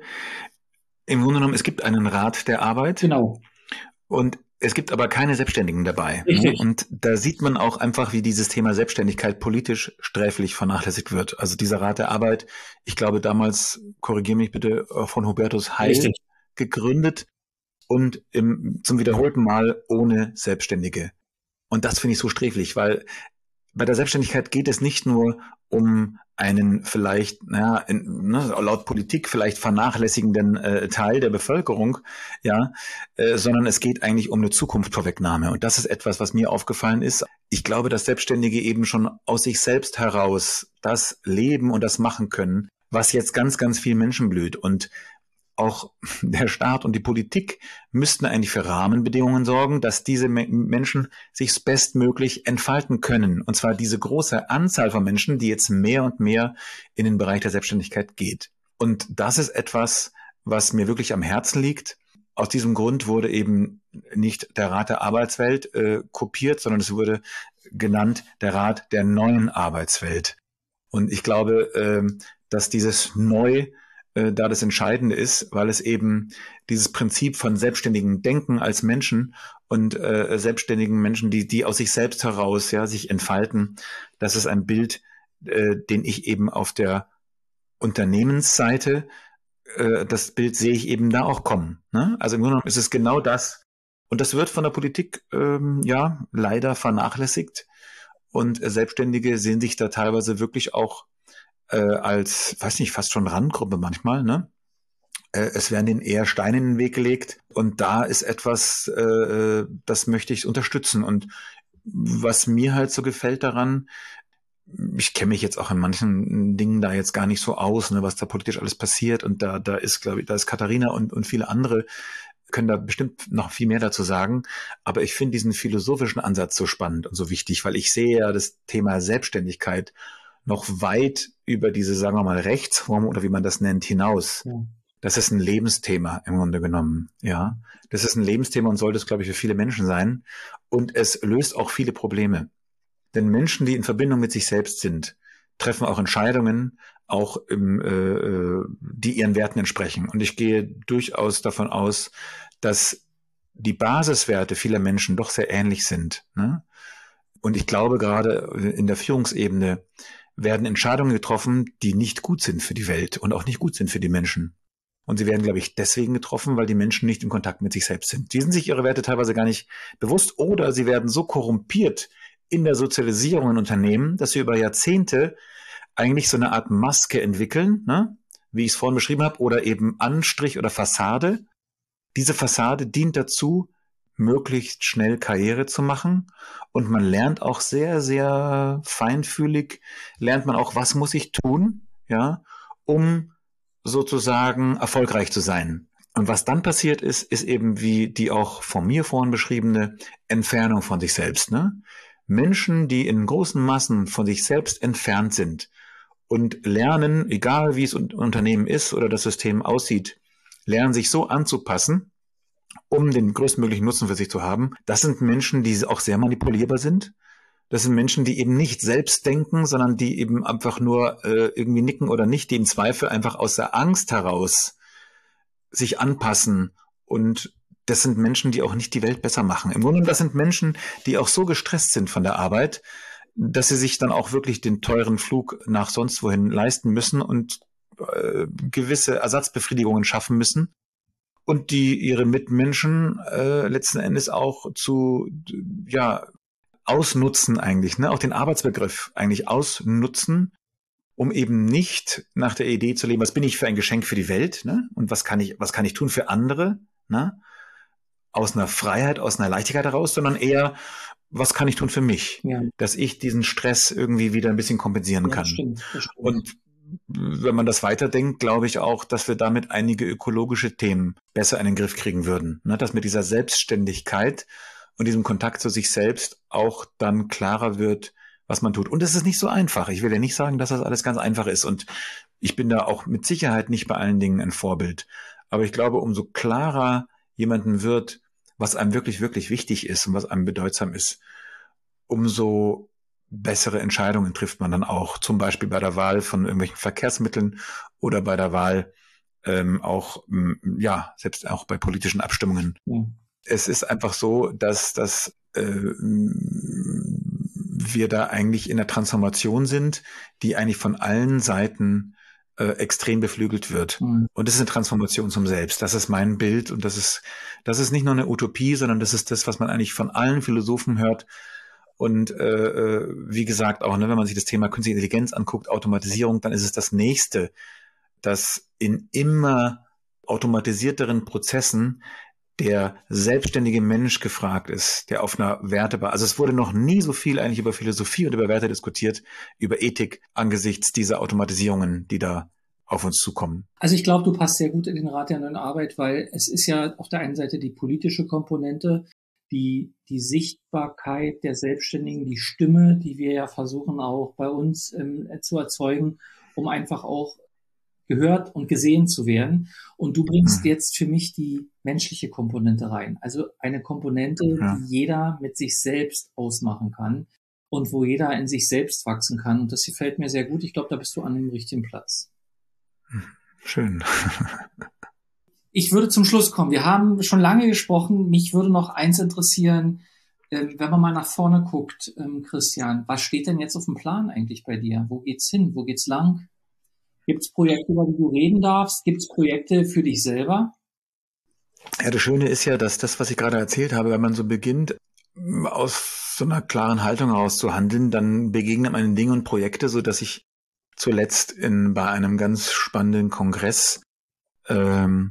Im Grunde genommen, es gibt einen Rat der Arbeit. Genau. Und es gibt aber keine Selbstständigen dabei. Richtig. Ne? Und da sieht man auch einfach, wie dieses Thema Selbstständigkeit politisch sträflich vernachlässigt wird. Also dieser Rat der Arbeit, ich glaube damals, korrigiere mich bitte, von Hubertus Heil Richtig. gegründet und im, zum wiederholten Mal ohne Selbstständige. Und das finde ich so sträflich, weil bei der Selbstständigkeit geht es nicht nur um einen vielleicht, naja, in, ne, laut Politik vielleicht vernachlässigenden äh, Teil der Bevölkerung, ja, äh, sondern es geht eigentlich um eine Zukunftsvorwegnahme. Und das ist etwas, was mir aufgefallen ist. Ich glaube, dass Selbstständige eben schon aus sich selbst heraus das leben und das machen können, was jetzt ganz, ganz vielen Menschen blüht. Und auch der Staat und die Politik müssten eigentlich für Rahmenbedingungen sorgen, dass diese Me- Menschen sich bestmöglich entfalten können. Und zwar diese große Anzahl von Menschen, die jetzt mehr und mehr in den Bereich der Selbstständigkeit geht. Und das ist etwas, was mir wirklich am Herzen liegt. Aus diesem Grund wurde eben nicht der Rat der Arbeitswelt äh, kopiert, sondern es wurde genannt der Rat der neuen Arbeitswelt. Und ich glaube, äh, dass dieses Neu da das Entscheidende ist, weil es eben dieses Prinzip von selbstständigem Denken als Menschen und äh, selbstständigen Menschen, die die aus sich selbst heraus ja sich entfalten, das ist ein Bild, äh, den ich eben auf der Unternehmensseite, äh, das Bild sehe ich eben da auch kommen. Ne? Also im Grunde genommen ist es genau das. Und das wird von der Politik ähm, ja leider vernachlässigt. Und äh, Selbstständige sehen sich da teilweise wirklich auch Äh, als, weiß nicht, fast schon Randgruppe manchmal, ne? Äh, es werden denen eher Steine in den Weg gelegt und da ist etwas, äh, das möchte ich unterstützen. Und was mir halt so gefällt daran, ich kenne mich jetzt auch in manchen Dingen da jetzt gar nicht so aus, ne, was da politisch alles passiert und da, da ist, glaube ich, da ist Katharina und, und viele andere können da bestimmt noch viel mehr dazu sagen. Aber ich finde diesen philosophischen Ansatz so spannend und so wichtig, weil ich sehe ja das Thema Selbstständigkeit noch weit über diese, sagen wir mal, Rechtsform oder wie man das nennt, hinaus. Ja. Das ist ein Lebensthema im Grunde genommen, ja. Das ist ein Lebensthema und sollte es, glaube ich, für viele Menschen sein. Und es löst auch viele Probleme. Denn Menschen, die in Verbindung mit sich selbst sind, treffen auch Entscheidungen, auch im, äh, die ihren Werten entsprechen. Und ich gehe durchaus davon aus, dass die Basiswerte vieler Menschen doch sehr ähnlich sind, ne? Und ich glaube, gerade in der Führungsebene werden Entscheidungen getroffen, die nicht gut sind für die Welt und auch nicht gut sind für die Menschen. Und sie werden, glaube ich, deswegen getroffen, weil die Menschen nicht in Kontakt mit sich selbst sind. Die sind sich ihre Werte teilweise gar nicht bewusst oder sie werden so korrumpiert in der Sozialisierung in Unternehmen, dass sie über Jahrzehnte eigentlich so eine Art Maske entwickeln, ne? Wie ich es vorhin beschrieben habe, oder eben Anstrich oder Fassade. Diese Fassade dient dazu, möglichst schnell Karriere zu machen. Und man lernt auch sehr, sehr feinfühlig, lernt man auch, was muss ich tun, ja, um sozusagen erfolgreich zu sein. Und was dann passiert ist, ist eben wie die auch von mir vorhin beschriebene Entfernung von sich selbst, ne? Menschen, die in großen Massen von sich selbst entfernt sind und lernen, egal wie es ein Unternehmen ist oder das System aussieht, lernen sich so anzupassen, um den größtmöglichen Nutzen für sich zu haben. Das sind Menschen, die auch sehr manipulierbar sind. Das sind Menschen, die eben nicht selbst denken, sondern die eben einfach nur äh, irgendwie nicken oder nicht, die im Zweifel einfach aus der Angst heraus sich anpassen. Und das sind Menschen, die auch nicht die Welt besser machen. Im Grunde, das sind Menschen, die auch so gestresst sind von der Arbeit, dass sie sich dann auch wirklich den teuren Flug nach sonst wohin leisten müssen und äh, gewisse Ersatzbefriedigungen schaffen müssen. Und die ihre Mitmenschen äh, letzten Endes auch zu, ja, ausnutzen eigentlich, ne, auch den Arbeitsbegriff eigentlich ausnutzen, um eben nicht nach der Idee zu leben, was bin ich für ein Geschenk für die Welt, ne, und was kann ich, was kann ich tun für andere, ne, aus einer Freiheit, aus einer Leichtigkeit heraus, sondern eher, was kann ich tun für mich, ja, dass ich diesen Stress irgendwie wieder ein bisschen kompensieren kann. Ja, das stimmt, das stimmt. Und wenn man das weiterdenkt, glaube ich auch, dass wir damit einige ökologische Themen besser in den Griff kriegen würden, ne, dass mit dieser Selbstständigkeit und diesem Kontakt zu sich selbst auch dann klarer wird, was man tut. Und es ist nicht so einfach. Ich will ja nicht sagen, dass das alles ganz einfach ist. Und ich bin da auch mit Sicherheit nicht bei allen Dingen ein Vorbild. Aber ich glaube, umso klarer jemanden wird, was einem wirklich, wirklich wichtig ist und was einem bedeutsam ist, umso bessere Entscheidungen trifft man dann auch. Zum Beispiel bei der Wahl von irgendwelchen Verkehrsmitteln oder bei der Wahl ähm, auch, ja, selbst auch bei politischen Abstimmungen. Ja. Es ist einfach so, dass, dass äh, wir da eigentlich in der Transformation sind, die eigentlich von allen Seiten äh, extrem beflügelt wird. Mhm. Und das ist eine Transformation zum Selbst. Das ist mein Bild und das ist, das ist nicht nur eine Utopie, sondern das ist das, was man eigentlich von allen Philosophen hört. Und äh, wie gesagt, auch ne, wenn man sich das Thema Künstliche Intelligenz anguckt, Automatisierung, dann ist es das Nächste, dass in immer automatisierteren Prozessen der selbstständige Mensch gefragt ist, der auf einer Wertebasis, also es wurde noch nie so viel eigentlich über Philosophie und über Werte diskutiert, über Ethik angesichts dieser Automatisierungen, die da auf uns zukommen. Also ich glaube, du passt sehr gut in den Rat der neuen Arbeit, weil es ist ja auf der einen Seite die politische Komponente, die, die Sichtbarkeit der Selbstständigen, die Stimme, die wir ja versuchen auch bei uns ähm, zu erzeugen, um einfach auch gehört und gesehen zu werden. Und du bringst mhm. jetzt für mich die menschliche Komponente rein. Also eine Komponente, ja. die jeder mit sich selbst ausmachen kann und wo jeder in sich selbst wachsen kann. Und das gefällt mir sehr gut. Ich glaube, da bist du an dem richtigen Platz. Schön. Ich würde zum Schluss kommen. Wir haben schon lange gesprochen. Mich würde noch eins interessieren, wenn man mal nach vorne guckt, Christian, was steht denn jetzt auf dem Plan eigentlich bei dir? Wo geht's hin? Wo geht's lang? Gibt es Projekte, über die du reden darfst? Gibt es Projekte für dich selber? Ja, das Schöne ist ja, dass das, was ich gerade erzählt habe, wenn man so beginnt, aus so einer klaren Haltung heraus zu handeln, dann begegnen einem Dinge und Projekte, so dass ich zuletzt in, bei einem ganz spannenden Kongress ähm,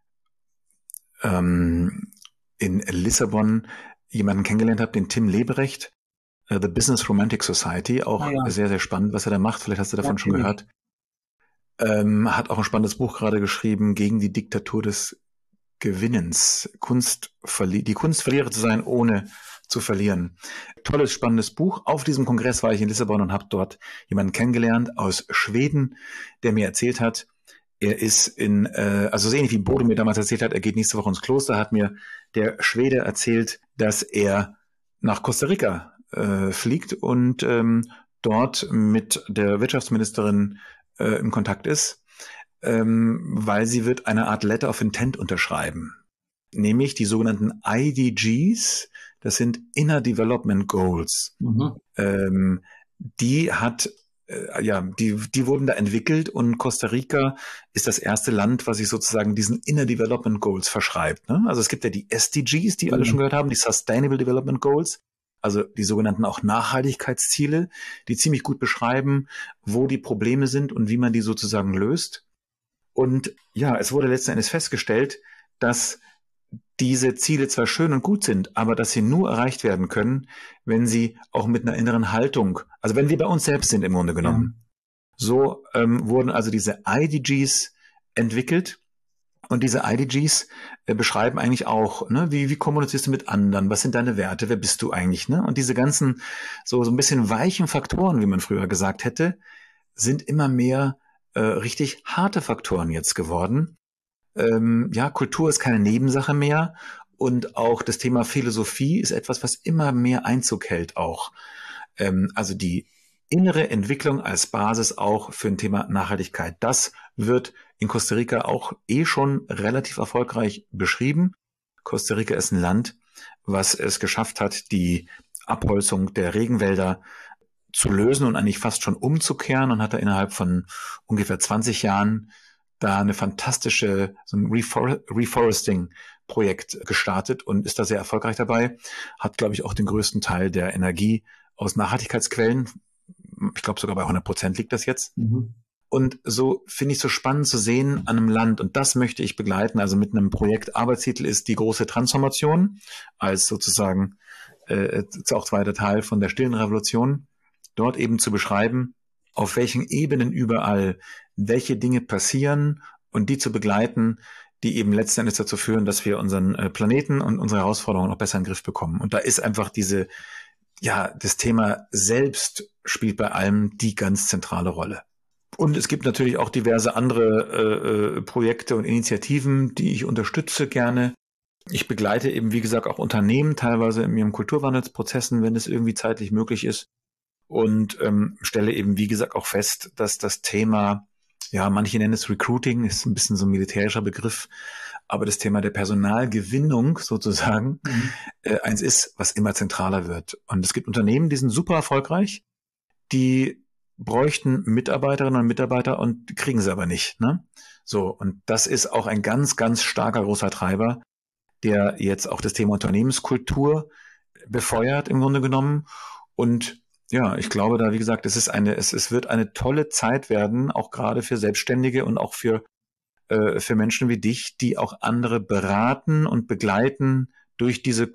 ähm, in Lissabon jemanden kennengelernt habe, den Tim Leberecht, uh, The Business Romantic Society, auch ah, ja. sehr, sehr spannend, was er da macht. Vielleicht hast du davon ja, schon gehört. Ähm, hat auch ein spannendes Buch gerade geschrieben, gegen die Diktatur des Gewinnens. Kunst verli- die Kunst, Verlierer zu sein, ohne zu verlieren. Tolles, spannendes Buch. Auf diesem Kongress war ich in Lissabon und habe dort jemanden kennengelernt aus Schweden, der mir erzählt hat, er ist in, äh, also so ähnlich wie Bodo mir damals erzählt hat, er geht nächste Woche ins Kloster, hat mir der Schwede erzählt, dass er nach Costa Rica äh, fliegt und ähm, dort mit der Wirtschaftsministerin äh, im Kontakt ist, ähm, weil sie wird eine Art Letter of Intent unterschreiben, nämlich die sogenannten I D Gs, das sind Inner Development Goals. Mhm. Ähm, die hat äh, ja, die, die wurden da entwickelt und Costa Rica ist das erste Land, was sich sozusagen diesen Inner Development Goals verschreibt. Ne? Also es gibt ja die S D Gs, die mhm. alle schon gehört haben, die Sustainable Development Goals, also die sogenannten auch Nachhaltigkeitsziele, die ziemlich gut beschreiben, wo die Probleme sind und wie man die sozusagen löst. Und ja, es wurde letzten Endes festgestellt, dass diese Ziele zwar schön und gut sind, aber dass sie nur erreicht werden können, wenn sie auch mit einer inneren Haltung, also wenn wir bei uns selbst sind im Grunde genommen. Ja. So ähm, wurden also diese I D Gs entwickelt und diese I D Gs äh, beschreiben eigentlich auch, ne, wie, wie kommunizierst du mit anderen, was sind deine Werte, wer bist du eigentlich, ne? Und diese ganzen so, so ein bisschen weichen Faktoren, wie man früher gesagt hätte, sind immer mehr äh, richtig harte Faktoren jetzt geworden. Ähm, ja, Kultur ist keine Nebensache mehr und auch das Thema Philosophie ist etwas, was immer mehr Einzug hält auch. Ähm, also die innere Entwicklung als Basis auch für ein Thema Nachhaltigkeit. Das wird in Costa Rica auch eh schon relativ erfolgreich beschrieben. Costa Rica ist ein Land, was es geschafft hat, die Abholzung der Regenwälder zu lösen und eigentlich fast schon umzukehren und hat da innerhalb von ungefähr zwanzig Jahren da eine fantastische, so ein Refor- Reforesting-Projekt gestartet und ist da sehr erfolgreich dabei. Hat, glaube ich, auch den größten Teil der Energie aus Nachhaltigkeitsquellen. Ich glaube, sogar bei hundert Prozent liegt das jetzt. Mhm. Und so finde ich es so spannend zu sehen an einem Land, und das möchte ich begleiten, also mit einem Projekt. Arbeitstitel ist die große Transformation, als sozusagen äh, auch zweiter Teil von der stillen Revolution, dort eben zu beschreiben, auf welchen Ebenen überall welche Dinge passieren und die zu begleiten, die eben letzten Endes dazu führen, dass wir unseren äh, Planeten und unsere Herausforderungen noch besser in den Griff bekommen. Und da ist einfach diese, ja, das Thema selbst spielt bei allem die ganz zentrale Rolle. Und es gibt natürlich auch diverse andere äh, Projekte und Initiativen, die ich unterstütze gerne. Ich begleite eben, wie gesagt, auch Unternehmen teilweise in ihren Kulturwandelsprozessen, wenn es irgendwie zeitlich möglich ist. Und ähm, stelle eben, wie gesagt, auch fest, dass das Thema, ja, manche nennen es Recruiting, ist ein bisschen so ein militärischer Begriff, aber das Thema der Personalgewinnung sozusagen mhm. äh, eins ist, was immer zentraler wird. Und es gibt Unternehmen, die sind super erfolgreich, die bräuchten Mitarbeiterinnen und Mitarbeiter und kriegen sie aber nicht. Ne? So, und das ist auch ein ganz, ganz starker, großer Treiber, der jetzt auch das Thema Unternehmenskultur befeuert im Grunde genommen. Und ja, ich glaube da, wie gesagt, es ist eine, es, es wird eine tolle Zeit werden, auch gerade für Selbstständige und auch für, äh, für Menschen wie dich, die auch andere beraten und begleiten durch diese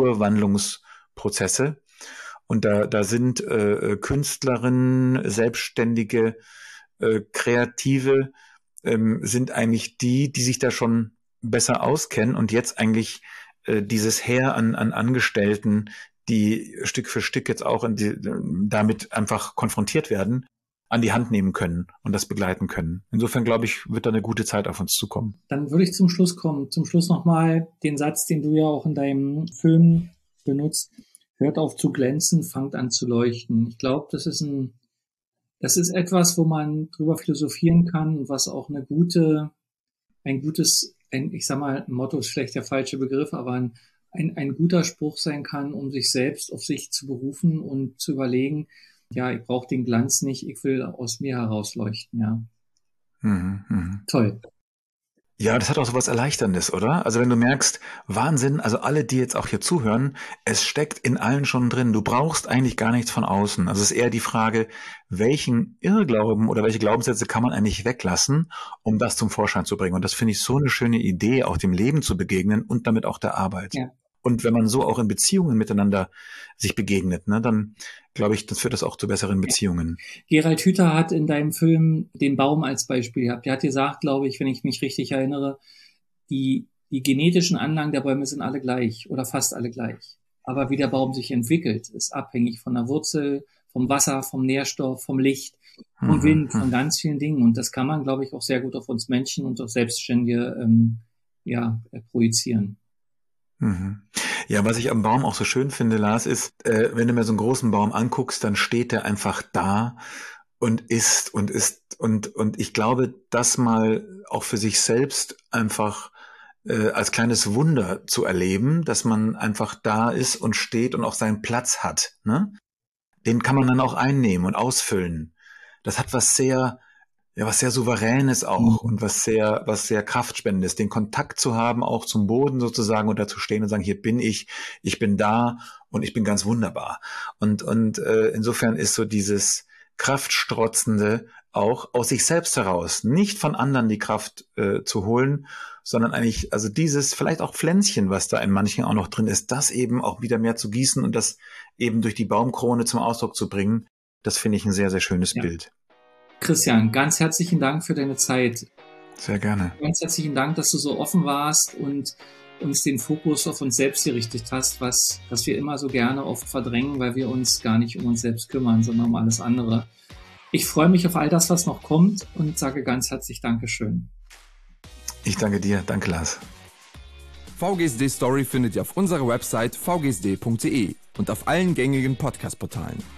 Kulturwandlungsprozesse. Und da, da sind äh, Künstlerinnen, Selbstständige, äh, Kreative, ähm, sind eigentlich die, die sich da schon besser auskennen und jetzt eigentlich äh, dieses Heer an, an Angestellten, die Stück für Stück jetzt auch in die, damit einfach konfrontiert werden, an die Hand nehmen können und das begleiten können. Insofern, glaube ich, wird da eine gute Zeit auf uns zukommen. Dann würde ich zum Schluss kommen. Zum Schluss nochmal den Satz, den du ja auch in deinem Film benutzt. Hört auf zu glänzen, fangt an zu leuchten. Ich glaube, das ist ein, das ist etwas, wo man drüber philosophieren kann und was auch eine gute, ein gutes, ein, ich sag mal, Motto ist vielleicht der falsche Begriff, aber ein Ein, ein guter Spruch sein kann, um sich selbst auf sich zu berufen und zu überlegen, ja, ich brauche den Glanz nicht, ich will aus mir herausleuchten, ja. Mhm, mh. Toll. Ja, das hat auch so was Erleichterndes, oder? Also wenn du merkst, Wahnsinn, also alle, die jetzt auch hier zuhören, es steckt in allen schon drin. Du brauchst eigentlich gar nichts von außen. Also es ist eher die Frage, welchen Irrglauben oder welche Glaubenssätze kann man eigentlich weglassen, um das zum Vorschein zu bringen. Und das finde ich so eine schöne Idee, auch dem Leben zu begegnen und damit auch der Arbeit. Ja. Und wenn man so auch in Beziehungen miteinander sich begegnet, ne, dann glaube ich, das führt das auch zu besseren Beziehungen. Gerald Hüther hat in deinem Film den Baum als Beispiel gehabt. Der hat gesagt, glaube ich, wenn ich mich richtig erinnere, die, die genetischen Anlagen der Bäume sind alle gleich oder fast alle gleich. Aber wie der Baum sich entwickelt, ist abhängig von der Wurzel, vom Wasser, vom Nährstoff, vom Licht, vom mhm. Wind, von ganz vielen Dingen. Und das kann man, glaube ich, auch sehr gut auf uns Menschen und auf Selbstständige ähm, ja, projizieren. Ja, was ich am Baum auch so schön finde, Lars, ist, äh, wenn du mir so einen großen Baum anguckst, dann steht der einfach da und ist und ist und und ich glaube, das mal auch für sich selbst einfach äh, als kleines Wunder zu erleben, dass man einfach da ist und steht und auch seinen Platz hat, ne? Den kann man dann auch einnehmen und ausfüllen. das hat was sehr, ja, was sehr Souveränes auch mhm. und was sehr, was sehr Kraftspendendes, den Kontakt zu haben, auch zum Boden sozusagen und da zu stehen und sagen, hier bin ich, ich bin da und ich bin ganz wunderbar. Und, und äh, insofern ist so dieses Kraftstrotzende auch aus sich selbst heraus, nicht von anderen die Kraft äh, zu holen, sondern eigentlich, also dieses vielleicht auch Pflänzchen, was da in manchen auch noch drin ist, das eben auch wieder mehr zu gießen und das eben durch die Baumkrone zum Ausdruck zu bringen, das finde ich ein sehr, sehr schönes ja. Bild. Christian, ganz herzlichen Dank für deine Zeit. Sehr gerne. Ganz herzlichen Dank, dass du so offen warst und uns den Fokus auf uns selbst gerichtet hast, was, was wir immer so gerne oft verdrängen, weil wir uns gar nicht um uns selbst kümmern, sondern um alles andere. Ich freue mich auf all das, was noch kommt und sage ganz herzlich Dankeschön. Ich danke dir. Danke, Lars. V G S D Story findet ihr auf unserer Website v g s d punkt d e und auf allen gängigen Podcast-Portalen.